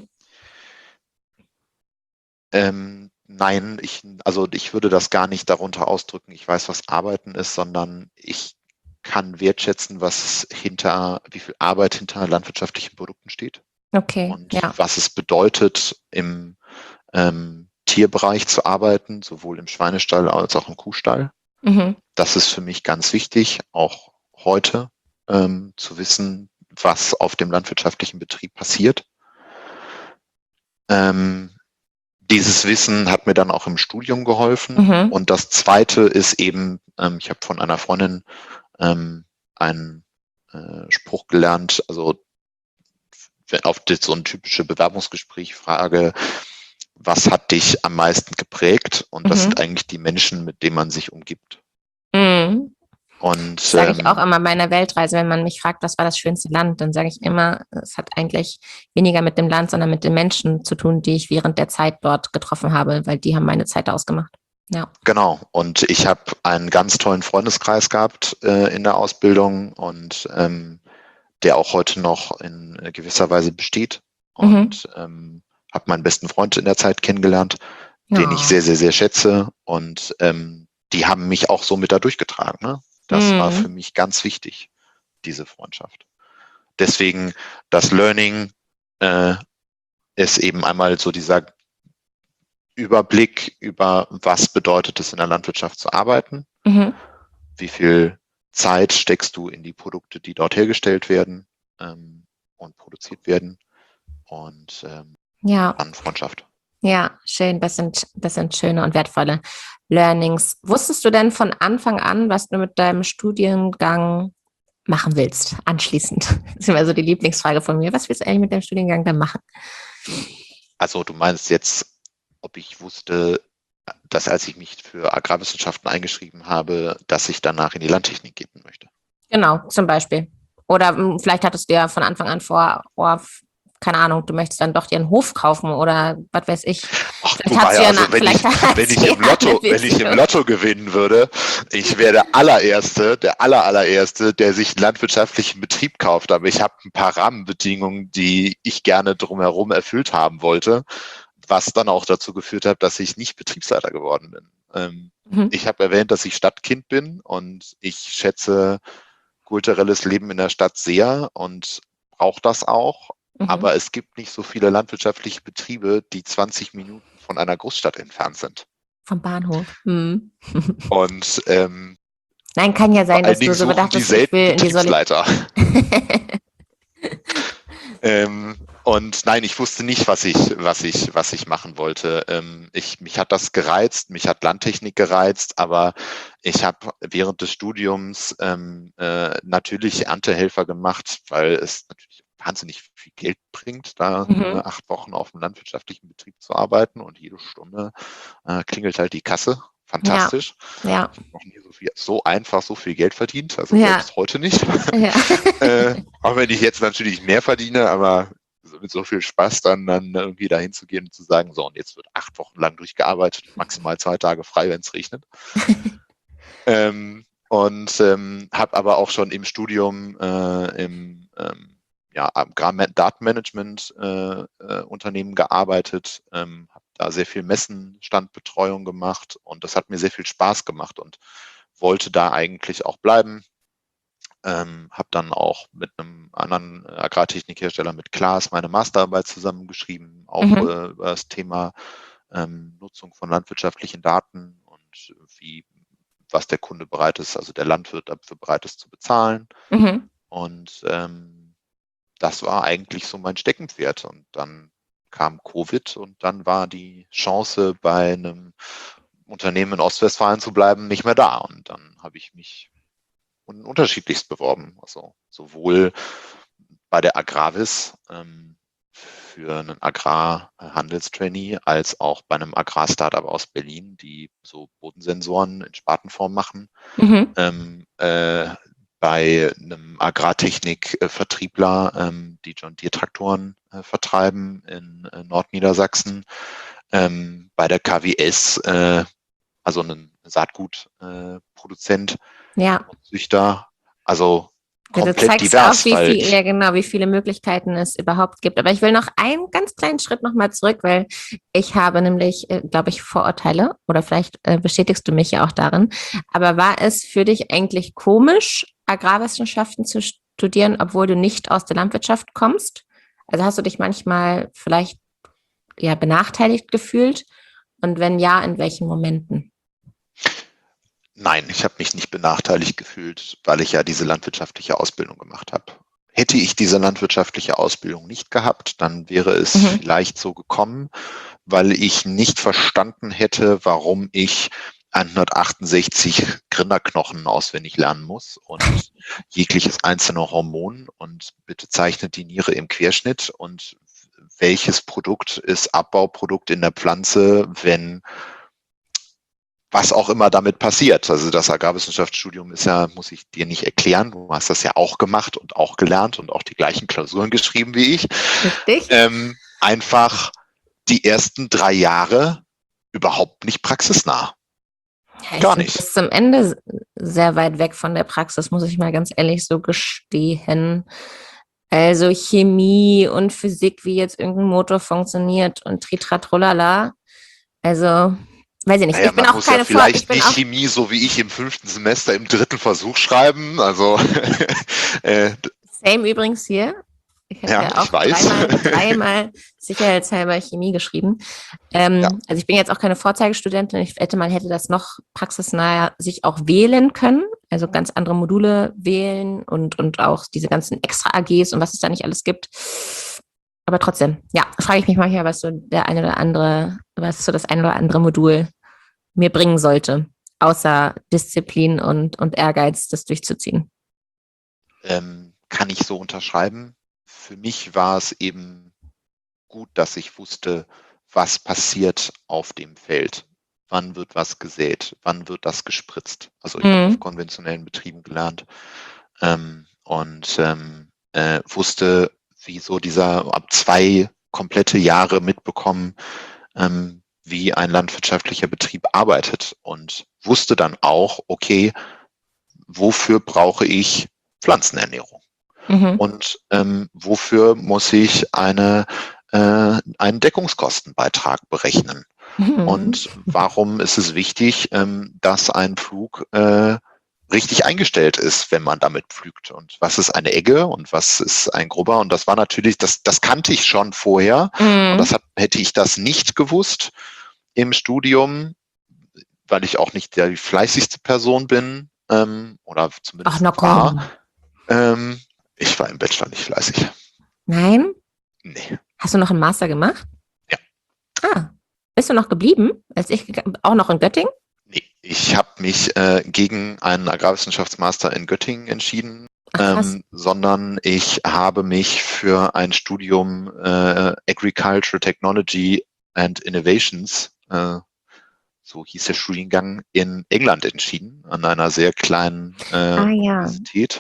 [SPEAKER 2] Nein, ich würde das gar nicht darunter ausdrücken, ich weiß, was Arbeiten ist, sondern ich kann wertschätzen, wie viel Arbeit hinter landwirtschaftlichen Produkten steht
[SPEAKER 1] Okay,
[SPEAKER 2] und
[SPEAKER 1] ja.
[SPEAKER 2] was es bedeutet, im Tierbereich zu arbeiten, sowohl im Schweinestall als auch im Kuhstall.
[SPEAKER 1] Mhm.
[SPEAKER 2] Das ist für mich ganz wichtig, auch heute zu wissen, was auf dem landwirtschaftlichen Betrieb passiert. Dieses Wissen hat mir dann auch im Studium geholfen.
[SPEAKER 1] Mhm.
[SPEAKER 2] Und das Zweite ist eben, ich habe von einer Freundin einen Spruch gelernt, also wenn auf so ein typische Bewerbungsgespräch frage, was hat dich am meisten geprägt? Und das sind
[SPEAKER 1] Mhm.
[SPEAKER 2] eigentlich die Menschen, mit denen man sich umgibt.
[SPEAKER 1] Mhm.
[SPEAKER 2] Und
[SPEAKER 1] Das sage ich auch immer bei einer Weltreise, wenn man mich fragt, was war das schönste Land, dann sage ich immer, es hat eigentlich weniger mit dem Land, sondern mit den Menschen zu tun, die ich während der Zeit dort getroffen habe, weil die haben meine Zeit ausgemacht. Ja.
[SPEAKER 2] genau, und ich habe einen ganz tollen Freundeskreis gehabt in der Ausbildung und der auch heute noch in gewisser Weise besteht.
[SPEAKER 1] Mhm.
[SPEAKER 2] Und habe meinen besten Freund in der Zeit kennengelernt, den ich
[SPEAKER 1] Ja.
[SPEAKER 2] sehr, sehr, sehr schätze. Und die haben mich auch so mit da durchgetragen. Ne? Das war für
[SPEAKER 1] Mhm.
[SPEAKER 2] mich ganz wichtig, diese Freundschaft. Deswegen das Learning ist eben einmal so dieser Überblick über, was bedeutet es in der Landwirtschaft zu arbeiten,
[SPEAKER 1] Mhm.
[SPEAKER 2] wie viel Zeit steckst du in die Produkte, die dort hergestellt werden und produziert werden und
[SPEAKER 1] Ja.
[SPEAKER 2] dann Freundschaft.
[SPEAKER 1] Ja, schön. Das sind schöne und wertvolle Learnings. Wusstest du denn von Anfang an, was du mit deinem Studiengang machen willst, anschließend? Das ist immer so die Lieblingsfrage von mir. Was willst du eigentlich mit deinem Studiengang dann machen?
[SPEAKER 2] Also du meinst jetzt, ob ich wusste, dass als ich mich für Agrarwissenschaften eingeschrieben habe, dass ich danach in die Landtechnik gehen möchte.
[SPEAKER 1] Genau, zum Beispiel. Oder vielleicht hattest du ja von Anfang an vor, oh, keine Ahnung, du möchtest dann doch dir einen Hof kaufen oder was weiß ich.
[SPEAKER 2] Ach,
[SPEAKER 1] Vielleicht hast
[SPEAKER 2] wobei,
[SPEAKER 1] du ja
[SPEAKER 2] also
[SPEAKER 1] vielleicht hast du ja eine
[SPEAKER 2] wenn ich im
[SPEAKER 1] Vision.
[SPEAKER 2] Lotto gewinnen würde, ich wäre der allererste, der sich einen landwirtschaftlichen Betrieb kauft. Aber ich habe ein paar Rahmenbedingungen, die ich gerne drumherum erfüllt haben wollte, was dann auch dazu geführt hat, dass ich nicht Betriebsleiter geworden bin.
[SPEAKER 1] Mhm.
[SPEAKER 2] Ich habe erwähnt, dass ich Stadtkind bin und ich schätze kulturelles Leben in der Stadt sehr und brauche das auch.
[SPEAKER 1] Mhm.
[SPEAKER 2] Aber es gibt nicht so viele landwirtschaftliche Betriebe, die 20 Minuten von einer Großstadt entfernt sind.
[SPEAKER 1] Vom Bahnhof. Mhm.
[SPEAKER 2] Und
[SPEAKER 1] Nein, kann ja
[SPEAKER 2] vor
[SPEAKER 1] sein,
[SPEAKER 2] allen
[SPEAKER 1] dass
[SPEAKER 2] Dingen
[SPEAKER 1] du so
[SPEAKER 2] suchen
[SPEAKER 1] gedacht
[SPEAKER 2] die
[SPEAKER 1] hast, ich
[SPEAKER 2] selten
[SPEAKER 1] will in die Solid.
[SPEAKER 2] Betriebsleiter. Und nein, ich wusste nicht, was ich machen wollte. Mich hat das gereizt, mich hat Landtechnik gereizt, aber ich habe während des Studiums natürlich Erntehelfer gemacht, weil es natürlich wahnsinnig viel Geld bringt, da
[SPEAKER 1] Mhm.
[SPEAKER 2] 8 Wochen auf einem landwirtschaftlichen Betrieb zu arbeiten und jede Stunde klingelt halt die Kasse.
[SPEAKER 1] Ja,
[SPEAKER 2] Fantastisch.
[SPEAKER 1] ja,
[SPEAKER 2] Ich habe noch nie so einfach so viel Geld verdient, also
[SPEAKER 1] ja,
[SPEAKER 2] selbst heute nicht.
[SPEAKER 1] ja.
[SPEAKER 2] Auch wenn ich jetzt natürlich mehr verdiene, aber mit so viel Spaß dann irgendwie dahin zu gehen und zu sagen, so, und jetzt wird 8 Wochen lang durchgearbeitet, maximal 2 Tage frei, wenn es regnet. Habe aber auch schon im Studium im Datenmanagement Unternehmen gearbeitet, habe da sehr viel Messenstandbetreuung gemacht und das hat mir sehr viel Spaß gemacht und wollte da eigentlich auch bleiben. Habe dann auch mit einem anderen Agrartechnikhersteller, mit Klaas, meine Masterarbeit zusammengeschrieben, auch
[SPEAKER 1] Mhm.
[SPEAKER 2] über das Thema Nutzung von landwirtschaftlichen Daten und was der Kunde bereit ist, also der Landwirt dafür bereit ist zu bezahlen.
[SPEAKER 1] Mhm.
[SPEAKER 2] Und das war eigentlich so mein Steckenpferd. Und dann kam Covid und dann war die Chance, bei einem Unternehmen in Ostwestfalen zu bleiben, nicht mehr da. Und dann habe ich mich unterschiedlichst beworben. Also sowohl bei der Agravis für einen Agrarhandelstrainee als auch bei einem Agrar-Startup aus Berlin, die so Bodensensoren in Spatenform machen.
[SPEAKER 1] Mhm.
[SPEAKER 2] Bei einem Agrartechnik-Vertriebler, die John Deere Traktoren vertreiben in Nordniedersachsen. Bei der KWS, also ein Saatgutproduzent
[SPEAKER 1] Ja,
[SPEAKER 2] und Züchter. Also
[SPEAKER 1] Du
[SPEAKER 2] komplett
[SPEAKER 1] zeigst
[SPEAKER 2] divers,
[SPEAKER 1] auch, ja genau, wie viele Möglichkeiten es überhaupt gibt. Aber ich will noch einen ganz kleinen Schritt nochmal zurück, weil ich habe nämlich, glaube ich, Vorurteile oder vielleicht bestätigst du mich ja auch darin. Aber war es für dich eigentlich komisch, Agrarwissenschaften zu studieren, obwohl du nicht aus der Landwirtschaft kommst? Also hast du dich manchmal vielleicht ja benachteiligt gefühlt? Und wenn ja, in welchen Momenten?
[SPEAKER 2] Nein, ich habe mich nicht benachteiligt gefühlt, weil ich ja diese landwirtschaftliche Ausbildung gemacht habe. Hätte ich diese landwirtschaftliche Ausbildung nicht gehabt, dann wäre es vielleicht so gekommen, weil ich nicht verstanden hätte, warum ich 168 Rinderknochen auswendig lernen muss und jegliches einzelne Hormon und bitte zeichnet die Niere im Querschnitt und welches Produkt ist Abbauprodukt in der Pflanze, wenn was auch immer damit passiert. Also das Agrarwissenschaftsstudium ist ja, muss ich dir nicht erklären, du hast das ja auch gemacht und auch gelernt und auch die gleichen Klausuren geschrieben wie ich.
[SPEAKER 1] Richtig.
[SPEAKER 2] Einfach die ersten 3 Jahre überhaupt nicht praxisnah.
[SPEAKER 1] Ja,
[SPEAKER 2] Gar nicht.
[SPEAKER 1] Bis zum Ende sehr weit weg von der Praxis, muss ich mal ganz ehrlich so gestehen. Also Chemie und Physik, wie jetzt irgendein Motor funktioniert und Tritratrolala. Also, weiß ich nicht.
[SPEAKER 2] Naja,
[SPEAKER 1] Ich bin
[SPEAKER 2] man
[SPEAKER 1] auch
[SPEAKER 2] muss
[SPEAKER 1] keine
[SPEAKER 2] ja vielleicht
[SPEAKER 1] ich
[SPEAKER 2] nicht Chemie, so wie ich im 5. Semester im 3. Versuch schreiben. Also
[SPEAKER 1] Same übrigens hier. Ich habe
[SPEAKER 2] ja,
[SPEAKER 1] ja auch
[SPEAKER 2] ich weiß.
[SPEAKER 1] dreimal sicherheitshalber Chemie geschrieben.
[SPEAKER 2] Ja.
[SPEAKER 1] Also ich bin jetzt auch keine Vorzeigestudentin. Ich wette, man hätte das noch praxisnah sich auch wählen können. Also ganz andere Module wählen und auch diese ganzen extra AGs und was es da nicht alles gibt. Aber trotzdem, ja, frage ich mich manchmal, was so das ein oder andere Modul mir bringen sollte, außer Disziplin und Ehrgeiz, das durchzuziehen.
[SPEAKER 2] Kann ich so unterschreiben. Für mich war es eben gut, dass ich wusste, was passiert auf dem Feld. Wann wird was gesät? Wann wird das gespritzt? Also ich habe auf konventionellen Betrieben gelernt und wusste, wie so ab 2 komplette Jahre mitbekommen, wie ein landwirtschaftlicher Betrieb arbeitet und wusste dann auch, okay, wofür brauche ich Pflanzenernährung? Und wofür muss ich einen Deckungskostenbeitrag berechnen? Und warum ist es wichtig, dass ein Flug richtig eingestellt ist, wenn man damit pflügt? Und was ist eine Egge und was ist ein Grubber? Und das war natürlich, das kannte ich schon vorher. Und hätte ich das nicht gewusst im Studium, weil ich auch nicht die fleißigste Person bin, oder zumindest war. Ich war im Bachelor nicht fleißig.
[SPEAKER 1] Nein?
[SPEAKER 2] Nee.
[SPEAKER 1] Hast du noch einen Master gemacht?
[SPEAKER 2] Ja.
[SPEAKER 1] Ah, bist du noch geblieben? Als ich auch noch in Göttingen?
[SPEAKER 2] Nee, ich habe mich gegen einen Agrarwissenschaftsmaster in Göttingen entschieden, sondern ich habe mich für ein Studium Agricultural Technology and Innovations, so hieß der Studiengang, in England entschieden, an einer sehr kleinen Universität.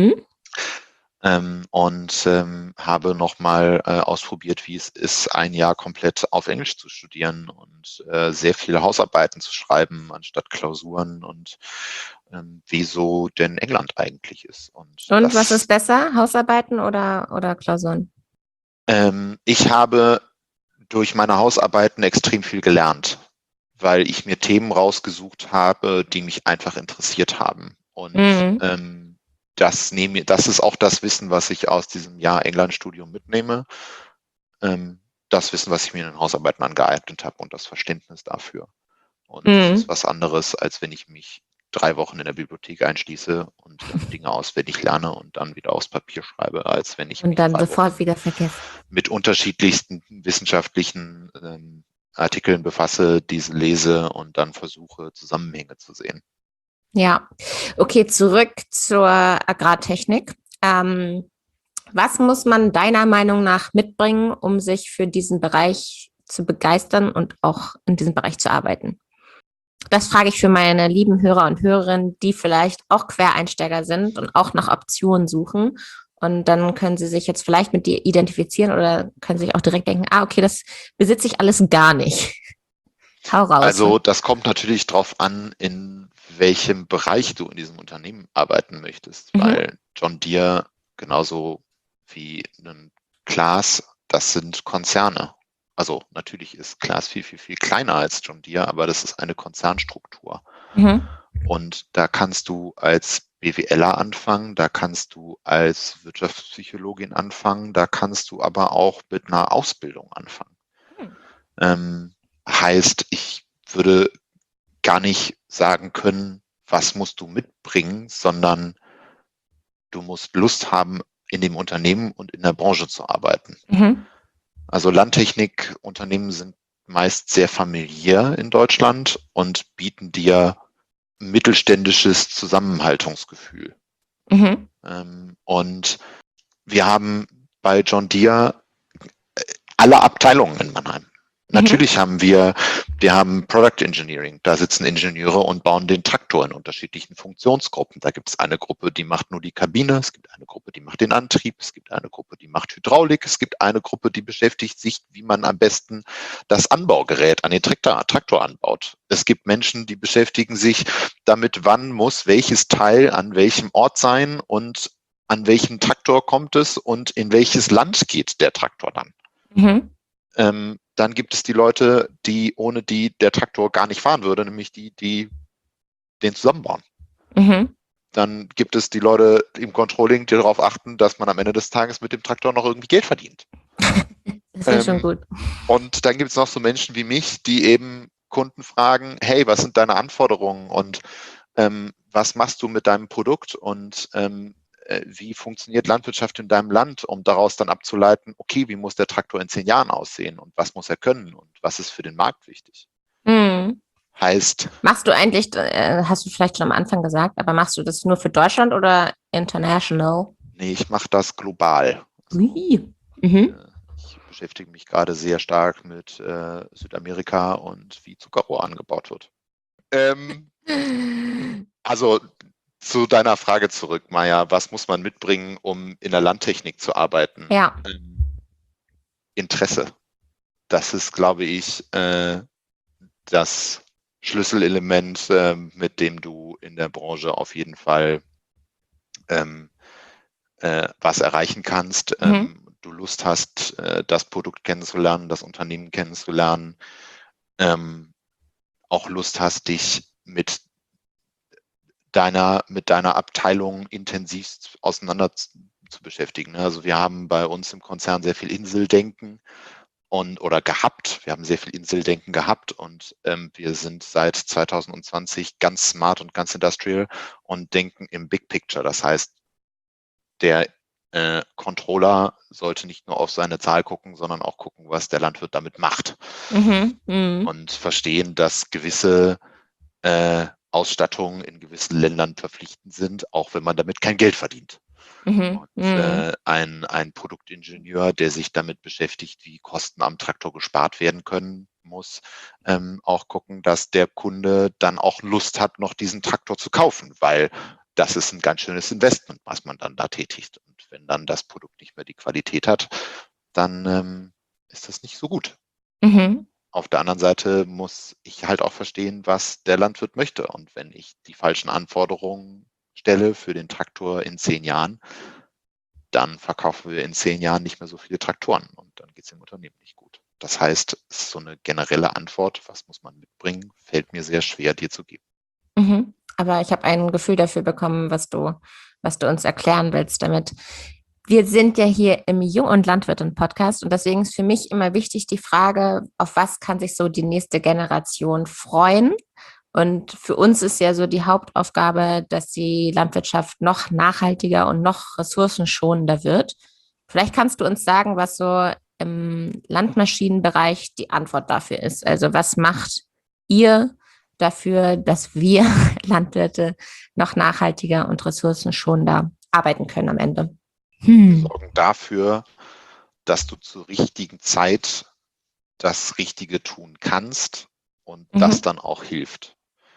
[SPEAKER 2] Und habe nochmal ausprobiert, wie es ist, 1 Jahr komplett auf Englisch zu studieren und sehr viele Hausarbeiten zu schreiben, anstatt Klausuren und wieso denn England eigentlich ist. Und
[SPEAKER 1] was ist besser, Hausarbeiten oder Klausuren?
[SPEAKER 2] Ich habe durch meine Hausarbeiten extrem viel gelernt, weil ich mir Themen rausgesucht habe, die mich einfach interessiert haben. Und das ist auch das Wissen, was ich aus diesem Jahr England-Studium mitnehme. Das Wissen, was ich mir in den Hausarbeiten angeeignet habe und das Verständnis dafür. Und das ist was anderes, als wenn ich mich 3 Wochen in der Bibliothek einschließe und Dinge auswendig lerne und dann wieder aufs Papier schreibe, als wenn ich
[SPEAKER 1] und dann sofort wieder vergesse.
[SPEAKER 2] Mit unterschiedlichsten wissenschaftlichen Artikeln befasse, diese lese und dann versuche, Zusammenhänge zu sehen.
[SPEAKER 1] Ja, okay, zurück zur Agrartechnik. Was muss man deiner Meinung nach mitbringen, um sich für diesen Bereich zu begeistern und auch in diesem Bereich zu arbeiten? Das frage ich für meine lieben Hörer und Hörerinnen, die vielleicht auch Quereinsteiger sind und auch nach Optionen suchen. Und dann können sie sich jetzt vielleicht mit dir identifizieren oder können sich auch direkt denken, okay, das besitze ich alles gar nicht. Hau raus.
[SPEAKER 2] Also das kommt natürlich drauf an, in welchem Bereich du in diesem Unternehmen arbeiten möchtest, weil John Deere genauso wie ein Claas, das sind Konzerne. Also natürlich ist Claas viel, viel, viel kleiner als John Deere, aber das ist eine Konzernstruktur. Und da kannst du als BWLer anfangen, da kannst du als Wirtschaftspsychologin anfangen, da kannst du aber auch mit einer Ausbildung anfangen. Heißt, ich würde gar nicht sagen können, was musst du mitbringen, sondern du musst Lust haben, in dem Unternehmen und in der Branche zu arbeiten. Also Landtechnikunternehmen sind meist sehr familiär in Deutschland und bieten dir mittelständisches Zusammenhaltungsgefühl. Und wir haben bei John Deere alle Abteilungen in Mannheim. Natürlich haben wir haben Product Engineering, da sitzen Ingenieure und bauen den Traktor in unterschiedlichen Funktionsgruppen. Da gibt es eine Gruppe, die macht nur die Kabine, es gibt eine Gruppe, die macht den Antrieb, es gibt eine Gruppe, die macht Hydraulik, es gibt eine Gruppe, die beschäftigt sich, wie man am besten das Anbaugerät an den Traktor anbaut. Es gibt Menschen, die beschäftigen sich damit, wann muss welches Teil an welchem Ort sein und an welchen Traktor kommt es und in welches Land geht der Traktor dann. Dann gibt es die Leute, ohne die der Traktor gar nicht fahren würde, nämlich die den zusammenbauen. Dann gibt es die Leute im Controlling, die darauf achten, dass man am Ende des Tages mit dem Traktor noch irgendwie Geld verdient.
[SPEAKER 1] Das ist schon gut.
[SPEAKER 2] Und dann gibt es noch so Menschen wie mich, die eben Kunden fragen, hey, was sind deine Anforderungen und was machst du mit deinem Produkt und wie funktioniert Landwirtschaft in deinem Land, um daraus dann abzuleiten, okay, wie muss der Traktor in 10 Jahren aussehen und was muss er können und was ist für den Markt wichtig? Heißt...
[SPEAKER 1] Machst du eigentlich, hast du vielleicht schon am Anfang gesagt, aber machst du das nur für Deutschland oder international?
[SPEAKER 2] Nee, ich mache das global.
[SPEAKER 1] Ich
[SPEAKER 2] beschäftige mich gerade sehr stark mit Südamerika und wie Zuckerrohr angebaut wird. Also zu deiner Frage zurück, Maja, was muss man mitbringen, um in der Landtechnik zu arbeiten?
[SPEAKER 1] Ja.
[SPEAKER 2] Interesse. Das ist, glaube ich, das Schlüsselelement, mit dem du in der Branche auf jeden Fall was erreichen kannst. Du Lust hast, das Produkt kennenzulernen, das Unternehmen kennenzulernen, auch Lust hast, dich mit deiner Abteilung intensiv auseinander zu beschäftigen. Also wir haben bei uns im Konzern sehr viel Inseldenken wir haben sehr viel Inseldenken gehabt und wir sind seit 2020 ganz smart und ganz industrial und denken im Big Picture. Das heißt, der Controller sollte nicht nur auf seine Zahl gucken, sondern auch gucken, was der Landwirt damit macht. Und verstehen, dass gewisse Ausstattungen in gewissen Ländern verpflichtend sind, auch wenn man damit kein Geld verdient. Und ein Produktingenieur, der sich damit beschäftigt, wie Kosten am Traktor gespart werden können, muss auch gucken, dass der Kunde dann auch Lust hat, noch diesen Traktor zu kaufen, weil das ist ein ganz schönes Investment, was man dann da tätigt. Und wenn dann das Produkt nicht mehr die Qualität hat, dann ist das nicht so gut. Auf der anderen Seite muss ich halt auch verstehen, was der Landwirt möchte. Und wenn ich die falschen Anforderungen stelle für den Traktor in 10 Jahren, dann verkaufen wir in 10 Jahren nicht mehr so viele Traktoren und dann geht es dem Unternehmen nicht gut. Das heißt, es ist so eine generelle Antwort, was muss man mitbringen, fällt mir sehr schwer, dir zu geben.
[SPEAKER 1] Aber ich habe ein Gefühl dafür bekommen, was du uns erklären willst damit. Wir sind ja hier im Jung- und Landwirtin-Podcast und deswegen ist für mich immer wichtig die Frage, auf was kann sich so die nächste Generation freuen? Und für uns ist ja so die Hauptaufgabe, dass die Landwirtschaft noch nachhaltiger und noch ressourcenschonender wird. Vielleicht kannst du uns sagen, was so im Landmaschinenbereich die Antwort dafür ist. Also was macht ihr dafür, dass wir Landwirte noch nachhaltiger und ressourcenschonender arbeiten können am Ende?
[SPEAKER 2] Wir sorgen dafür, dass du zur richtigen Zeit das Richtige tun kannst und das dann auch hilft.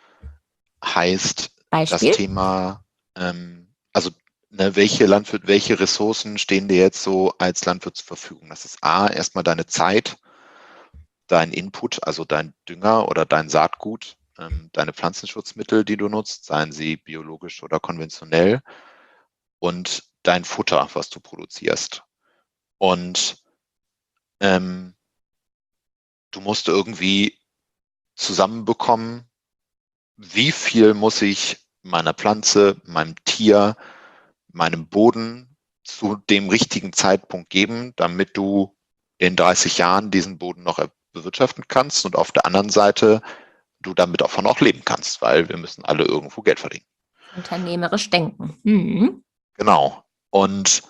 [SPEAKER 2] Heißt,
[SPEAKER 1] Beispiel?
[SPEAKER 2] das Thema, welche Ressourcen stehen dir jetzt so als Landwirt zur Verfügung? Das ist erstmal deine Zeit, dein Input, also dein Dünger oder dein Saatgut, deine Pflanzenschutzmittel, die du nutzt, seien sie biologisch oder konventionell, und dein Futter, was du produzierst. Und du musst irgendwie zusammenbekommen, wie viel muss ich meiner Pflanze, meinem Tier, meinem Boden zu dem richtigen Zeitpunkt geben, damit du in 30 Jahren diesen Boden noch bewirtschaften kannst und auf der anderen Seite du damit davon auch leben kannst, weil wir müssen alle irgendwo Geld verdienen.
[SPEAKER 1] Unternehmerisch denken. Mhm.
[SPEAKER 2] Genau. Und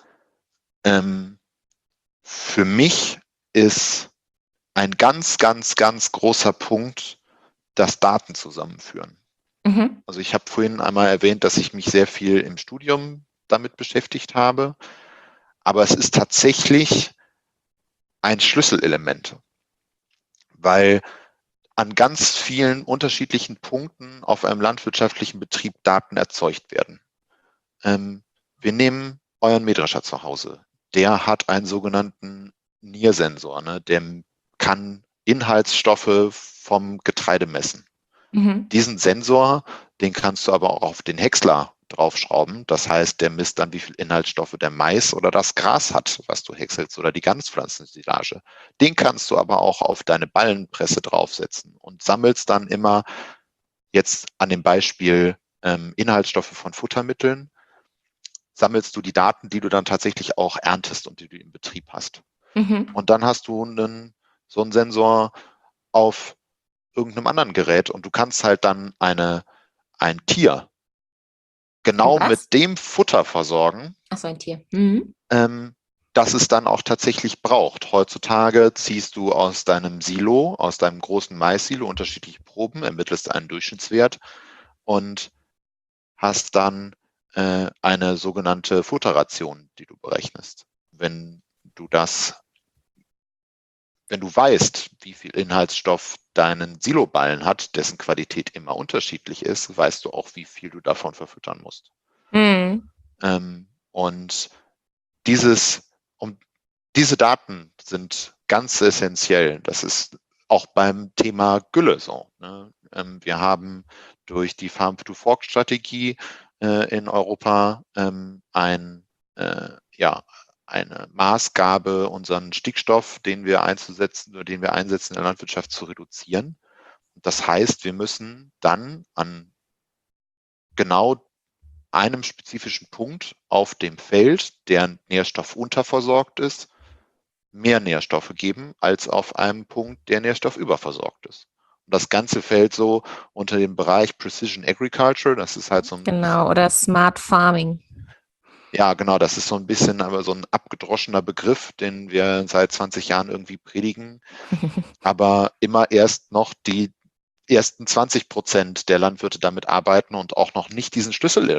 [SPEAKER 2] für mich ist ein ganz, ganz, ganz großer Punkt das Daten zusammenführen.
[SPEAKER 1] Mhm.
[SPEAKER 2] Also ich habe vorhin einmal erwähnt, dass ich mich sehr viel im Studium damit beschäftigt habe, aber es ist tatsächlich ein Schlüsselelement, weil an ganz vielen unterschiedlichen Punkten auf einem landwirtschaftlichen Betrieb Daten erzeugt werden. Wir nehmen euren Mähdrescher zu Hause. Der hat einen sogenannten NIR-Sensor, ne? Der kann Inhaltsstoffe vom Getreide messen.
[SPEAKER 1] Mhm.
[SPEAKER 2] Diesen Sensor, den kannst du aber auch auf den Häcksler draufschrauben. Das heißt, der misst dann, wie viel Inhaltsstoffe der Mais oder das Gras hat, was du häckselst, oder die Ganzpflanzensilage. Den kannst du aber auch auf deine Ballenpresse draufsetzen und sammelst dann immer, jetzt an dem Beispiel Inhaltsstoffe von Futtermitteln, sammelst du die Daten, die du dann tatsächlich auch erntest und die du im Betrieb hast.
[SPEAKER 1] Mhm.
[SPEAKER 2] Und dann hast du so einen Sensor auf irgendeinem anderen Gerät und du kannst halt dann ein Tier genau
[SPEAKER 1] Was?
[SPEAKER 2] mit dem Futter versorgen,
[SPEAKER 1] Achso, ein Tier. Mhm.
[SPEAKER 2] das es dann auch tatsächlich braucht. Heutzutage ziehst du aus deinem Silo, aus deinem großen Mais-Silo unterschiedliche Proben, ermittelst einen Durchschnittswert und hast dann eine sogenannte Futterration, die du berechnest. Du das, wenn du weißt, wie viel Inhaltsstoff deinen Siloballen hat, dessen Qualität immer unterschiedlich ist, weißt du auch, wie viel du davon verfüttern musst.
[SPEAKER 1] Mhm.
[SPEAKER 2] Und um diese Daten sind ganz essentiell. Das ist auch beim Thema Gülle so. Ne? Wir haben durch die Farm-to-Fork-Strategie in Europa eine Maßgabe, unseren Stickstoff, den wir einsetzen in der Landwirtschaft, zu reduzieren. Das heißt, wir müssen dann an genau einem spezifischen Punkt auf dem Feld, der nährstoffunterversorgt ist, mehr Nährstoffe geben als auf einem Punkt, der nährstoffüberversorgt ist. Und das Ganze fällt so unter den Bereich Precision Agriculture. Das ist halt so ein
[SPEAKER 1] Genau,
[SPEAKER 2] bisschen,
[SPEAKER 1] oder Smart Farming.
[SPEAKER 2] ja genau, das ist so ein bisschen aber so ein abgedroschener Begriff, den wir seit 20 Jahren irgendwie predigen, aber immer erst noch die ersten 20% der Landwirte damit arbeiten und auch noch nicht diesen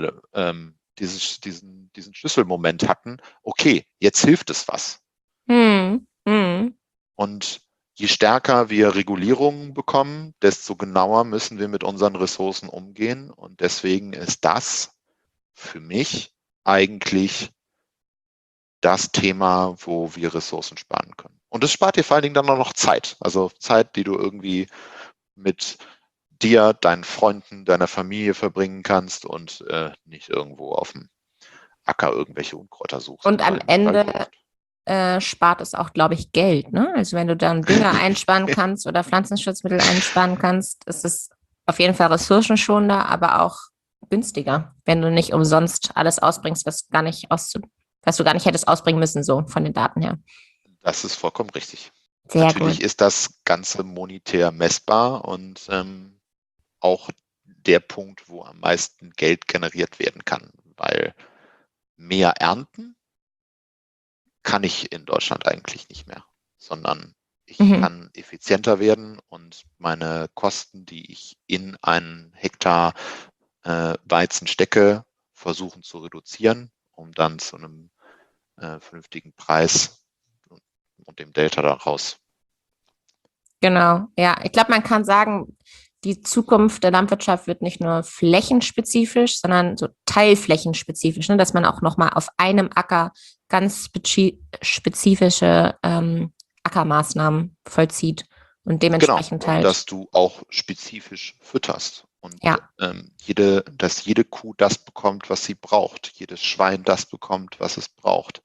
[SPEAKER 2] diesen Schlüsselmoment hatten. Okay, jetzt hilft es was.
[SPEAKER 1] Mhm. Mhm.
[SPEAKER 2] Und je stärker wir Regulierungen bekommen, desto genauer müssen wir mit unseren Ressourcen umgehen. Und deswegen ist das für mich eigentlich das Thema, wo wir Ressourcen sparen können. Und es spart dir vor allen Dingen dann auch noch Zeit. Also Zeit, die du irgendwie mit dir, deinen Freunden, deiner Familie verbringen kannst und nicht irgendwo auf dem Acker irgendwelche Unkräuter suchst
[SPEAKER 1] Und
[SPEAKER 2] oder
[SPEAKER 1] am
[SPEAKER 2] in den Wald
[SPEAKER 1] Ende
[SPEAKER 2] läufst.
[SPEAKER 1] spart es auch, glaube ich, Geld. Ne? Also wenn du dann Dünger einsparen kannst oder Pflanzenschutzmittel einsparen kannst, ist es auf jeden Fall ressourcenschonender, aber auch günstiger, wenn du nicht umsonst alles ausbringst, was du gar nicht hättest ausbringen müssen, so von den Daten her.
[SPEAKER 2] Das ist vollkommen richtig.
[SPEAKER 1] Sehr
[SPEAKER 2] Natürlich
[SPEAKER 1] gut.
[SPEAKER 2] ist das Ganze monetär messbar und auch der Punkt, wo am meisten Geld generiert werden kann, weil mehr ernten kann ich in Deutschland eigentlich nicht mehr, sondern ich
[SPEAKER 1] Mhm.
[SPEAKER 2] kann effizienter werden und meine Kosten, die ich in einen Hektar Weizen stecke, versuchen zu reduzieren, um dann zu einem vernünftigen Preis und dem Delta daraus.
[SPEAKER 1] Genau, ja. Ich glaube, man kann sagen, die Zukunft der Landwirtschaft wird nicht nur flächenspezifisch, sondern so teilflächenspezifisch, ne? Dass man auch nochmal auf einem Acker ganz spezifische Ackermaßnahmen vollzieht und
[SPEAKER 2] Genau,
[SPEAKER 1] dementsprechend
[SPEAKER 2] und
[SPEAKER 1] halt,
[SPEAKER 2] dass du auch spezifisch fütterst und
[SPEAKER 1] ja.
[SPEAKER 2] dass jede Kuh das bekommt, was sie braucht, jedes Schwein das bekommt, was es braucht.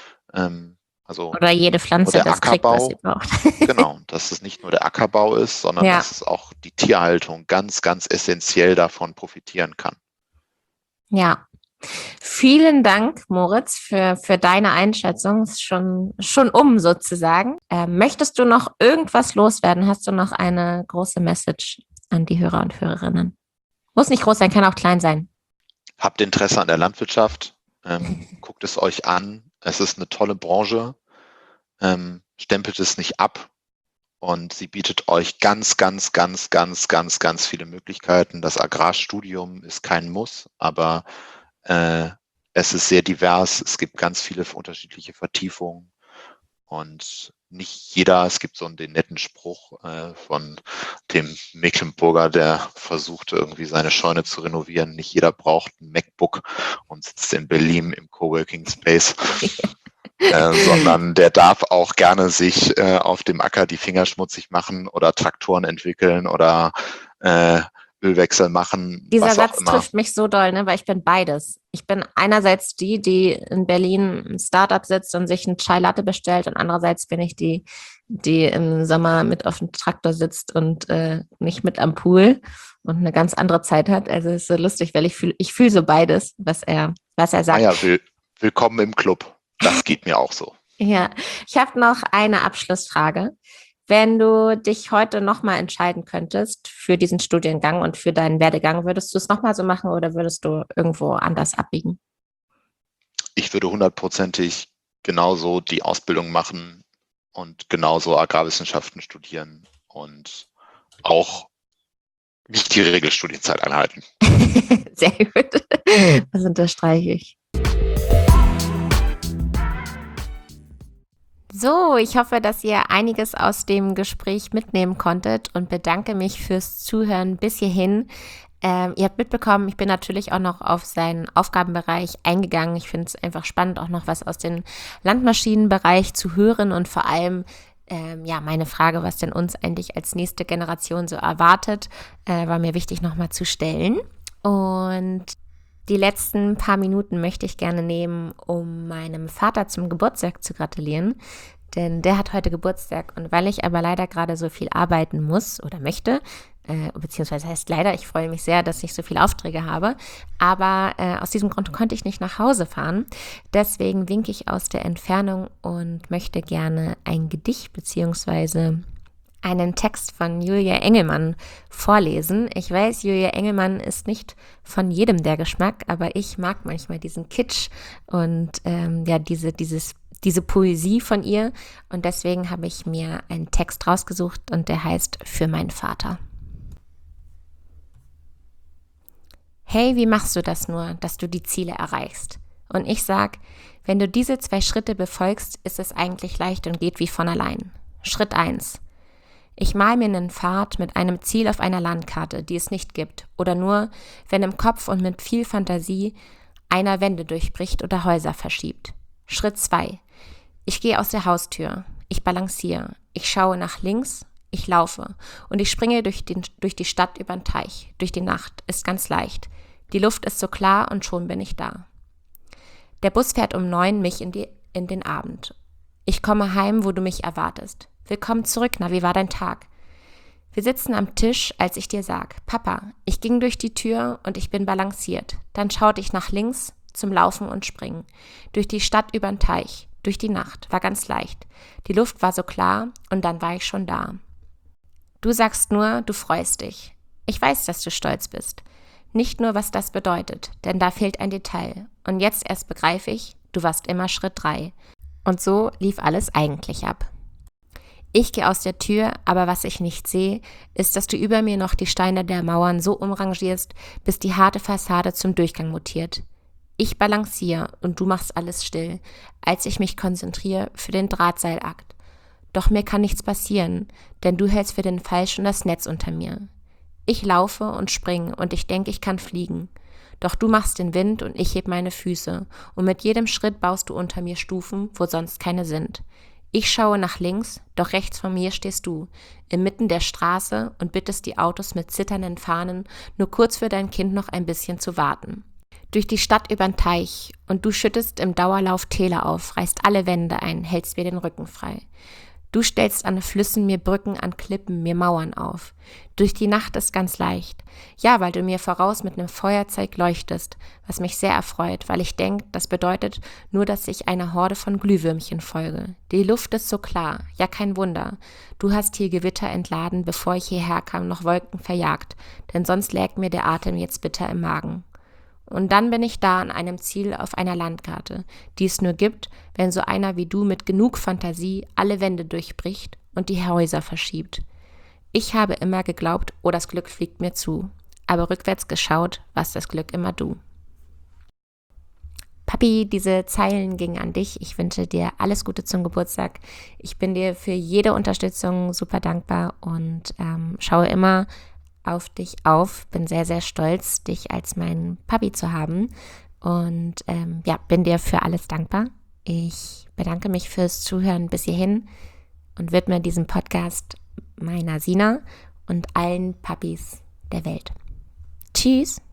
[SPEAKER 2] Also
[SPEAKER 1] Oder jede
[SPEAKER 2] nicht nur
[SPEAKER 1] Pflanze
[SPEAKER 2] der
[SPEAKER 1] das kriegt, was sie
[SPEAKER 2] Ackerbau,
[SPEAKER 1] braucht.
[SPEAKER 2] genau, dass es nicht nur der Ackerbau ist, sondern
[SPEAKER 1] Ja,
[SPEAKER 2] dass es auch die Tierhaltung ganz, ganz essentiell davon profitieren kann.
[SPEAKER 1] ja. Vielen Dank, Moritz, für deine Einschätzung. Ist schon sozusagen. Möchtest du noch irgendwas loswerden? Hast du noch eine große Message an die Hörer und Hörerinnen? Muss nicht groß sein, kann auch klein sein.
[SPEAKER 2] Habt Interesse an der Landwirtschaft, guckt es euch an. Es ist eine tolle Branche, stempelt es nicht ab. Und sie bietet euch ganz, ganz, ganz, ganz, ganz, ganz viele Möglichkeiten. Das Agrarstudium ist kein Muss, aber es ist sehr divers. Es gibt ganz viele unterschiedliche Vertiefungen. Und nicht jeder, es gibt so den netten Spruch von dem Mecklenburger, der versucht irgendwie seine Scheune zu renovieren. Nicht jeder braucht ein MacBook und sitzt in Berlin im Coworking Space. Sondern der darf auch gerne sich auf dem Acker die Finger schmutzig machen oder Traktoren entwickeln oder Ölwechsel machen,
[SPEAKER 1] Dieser
[SPEAKER 2] was auch
[SPEAKER 1] Satz
[SPEAKER 2] immer.
[SPEAKER 1] trifft mich so doll, ne, weil ich bin beides. Ich bin einerseits die in Berlin im Startup sitzt und sich einen Chai Latte bestellt und andererseits bin ich die im Sommer mit auf dem Traktor sitzt und nicht mit am Pool und eine ganz andere Zeit hat. Also es ist so lustig, weil ich fühl so beides, was er sagt.
[SPEAKER 2] Naja, willkommen im Club. Das geht mir auch so.
[SPEAKER 1] Ja, ich habe noch eine Abschlussfrage. Wenn du dich heute nochmal entscheiden könntest für diesen Studiengang und für deinen Werdegang, würdest du es nochmal so machen oder würdest du irgendwo anders abbiegen?
[SPEAKER 2] Ich würde hundertprozentig genauso die Ausbildung machen und genauso Agrarwissenschaften studieren und auch nicht die Regelstudienzeit einhalten.
[SPEAKER 1] Sehr gut. Das unterstreiche ich. So, ich hoffe, dass ihr einiges aus dem Gespräch mitnehmen konntet und bedanke mich fürs Zuhören bis hierhin. Ihr habt mitbekommen, ich bin natürlich auch noch auf seinen Aufgabenbereich eingegangen. Ich finde es einfach spannend, auch noch was aus dem Landmaschinenbereich zu hören und vor allem meine Frage, was denn uns eigentlich als nächste Generation so erwartet, war mir wichtig nochmal zu stellen. Und die letzten paar Minuten möchte ich gerne nehmen, um meinem Vater zum Geburtstag zu gratulieren, denn der hat heute Geburtstag und weil ich aber leider gerade so viel arbeiten muss oder möchte, beziehungsweise heißt leider, ich freue mich sehr, dass ich so viele Aufträge habe, aber aus diesem Grund konnte ich nicht nach Hause fahren. Deswegen winke ich aus der Entfernung und möchte gerne ein Gedicht beziehungsweise einen Text von Julia Engelmann vorlesen. Ich weiß, Julia Engelmann ist nicht von jedem der Geschmack, aber ich mag manchmal diesen Kitsch und diese Poesie von ihr. Und deswegen habe ich mir einen Text rausgesucht und der heißt Für meinen Vater. Hey, wie machst du das nur, dass du die Ziele erreichst? Und ich sag, wenn du diese 2 Schritte befolgst, ist es eigentlich leicht und geht wie von allein. Schritt 1. Ich mal mir einen Pfad mit einem Ziel auf einer Landkarte, die es nicht gibt, oder nur, wenn im Kopf und mit viel Fantasie einer Wände durchbricht oder Häuser verschiebt. Schritt 2. Ich gehe aus der Haustür, ich balanciere, ich schaue nach links, ich laufe und ich springe durch die Stadt über den Teich, durch die Nacht, ist ganz leicht. Die Luft ist so klar und schon bin ich da. Der Bus fährt um 9 mich in den Abend. Ich komme heim, wo du mich erwartest. Willkommen zurück, na, wie war dein Tag? Wir sitzen am Tisch, als ich dir sag, Papa, ich ging durch die Tür und ich bin balanciert. Dann schaute ich nach links zum Laufen und Springen. Durch die Stadt übern Teich, durch die Nacht, war ganz leicht. Die Luft war so klar und dann war ich schon da. Du sagst nur, du freust dich. Ich weiß, dass du stolz bist. Nicht nur, was das bedeutet, denn da fehlt ein Detail. Und jetzt erst begreife ich, du warst immer Schritt 3. Und so lief alles eigentlich ab. Ich gehe aus der Tür, aber was ich nicht sehe, ist, dass du über mir noch die Steine der Mauern so umrangierst, bis die harte Fassade zum Durchgang mutiert. Ich balanciere und du machst alles still, als ich mich konzentriere für den Drahtseilakt. Doch mir kann nichts passieren, denn du hältst für den Fall schon das Netz unter mir. Ich laufe und springe und ich denke, ich kann fliegen. Doch du machst den Wind und ich heb meine Füße und mit jedem Schritt baust du unter mir Stufen, wo sonst keine sind. Ich schaue nach links, doch rechts von mir stehst du, inmitten der Straße und bittest die Autos mit zitternden Fahnen, nur kurz für dein Kind noch ein bisschen zu warten. Durch die Stadt übern Teich und du schüttest im Dauerlauf Täler auf, reißt alle Wände ein, hältst mir den Rücken frei. Du stellst an Flüssen mir Brücken, an Klippen mir Mauern auf. Durch die Nacht ist ganz leicht. Ja, weil du mir voraus mit nem Feuerzeug leuchtest, was mich sehr erfreut, weil ich denk, das bedeutet nur, dass ich einer Horde von Glühwürmchen folge. Die Luft ist so klar, ja kein Wunder. Du hast hier Gewitter entladen, bevor ich hierher kam, noch Wolken verjagt, denn sonst lägt mir der Atem jetzt bitter im Magen. Und dann bin ich da an einem Ziel auf einer Landkarte, die es nur gibt, wenn so einer wie du mit genug Fantasie alle Wände durchbricht und die Häuser verschiebt. Ich habe immer geglaubt, oh, das Glück fliegt mir zu, aber rückwärts geschaut, war's das Glück immer du. Papi, diese Zeilen gingen an dich. Ich wünsche dir alles Gute zum Geburtstag. Ich bin dir für jede Unterstützung super dankbar und schaue immer auf dich auf. Bin sehr, sehr stolz, dich als meinen Papi zu haben und bin dir für alles dankbar. Ich bedanke mich fürs Zuhören bis hierhin und widme diesen Podcast meiner Sina und allen Papis der Welt. Tschüss!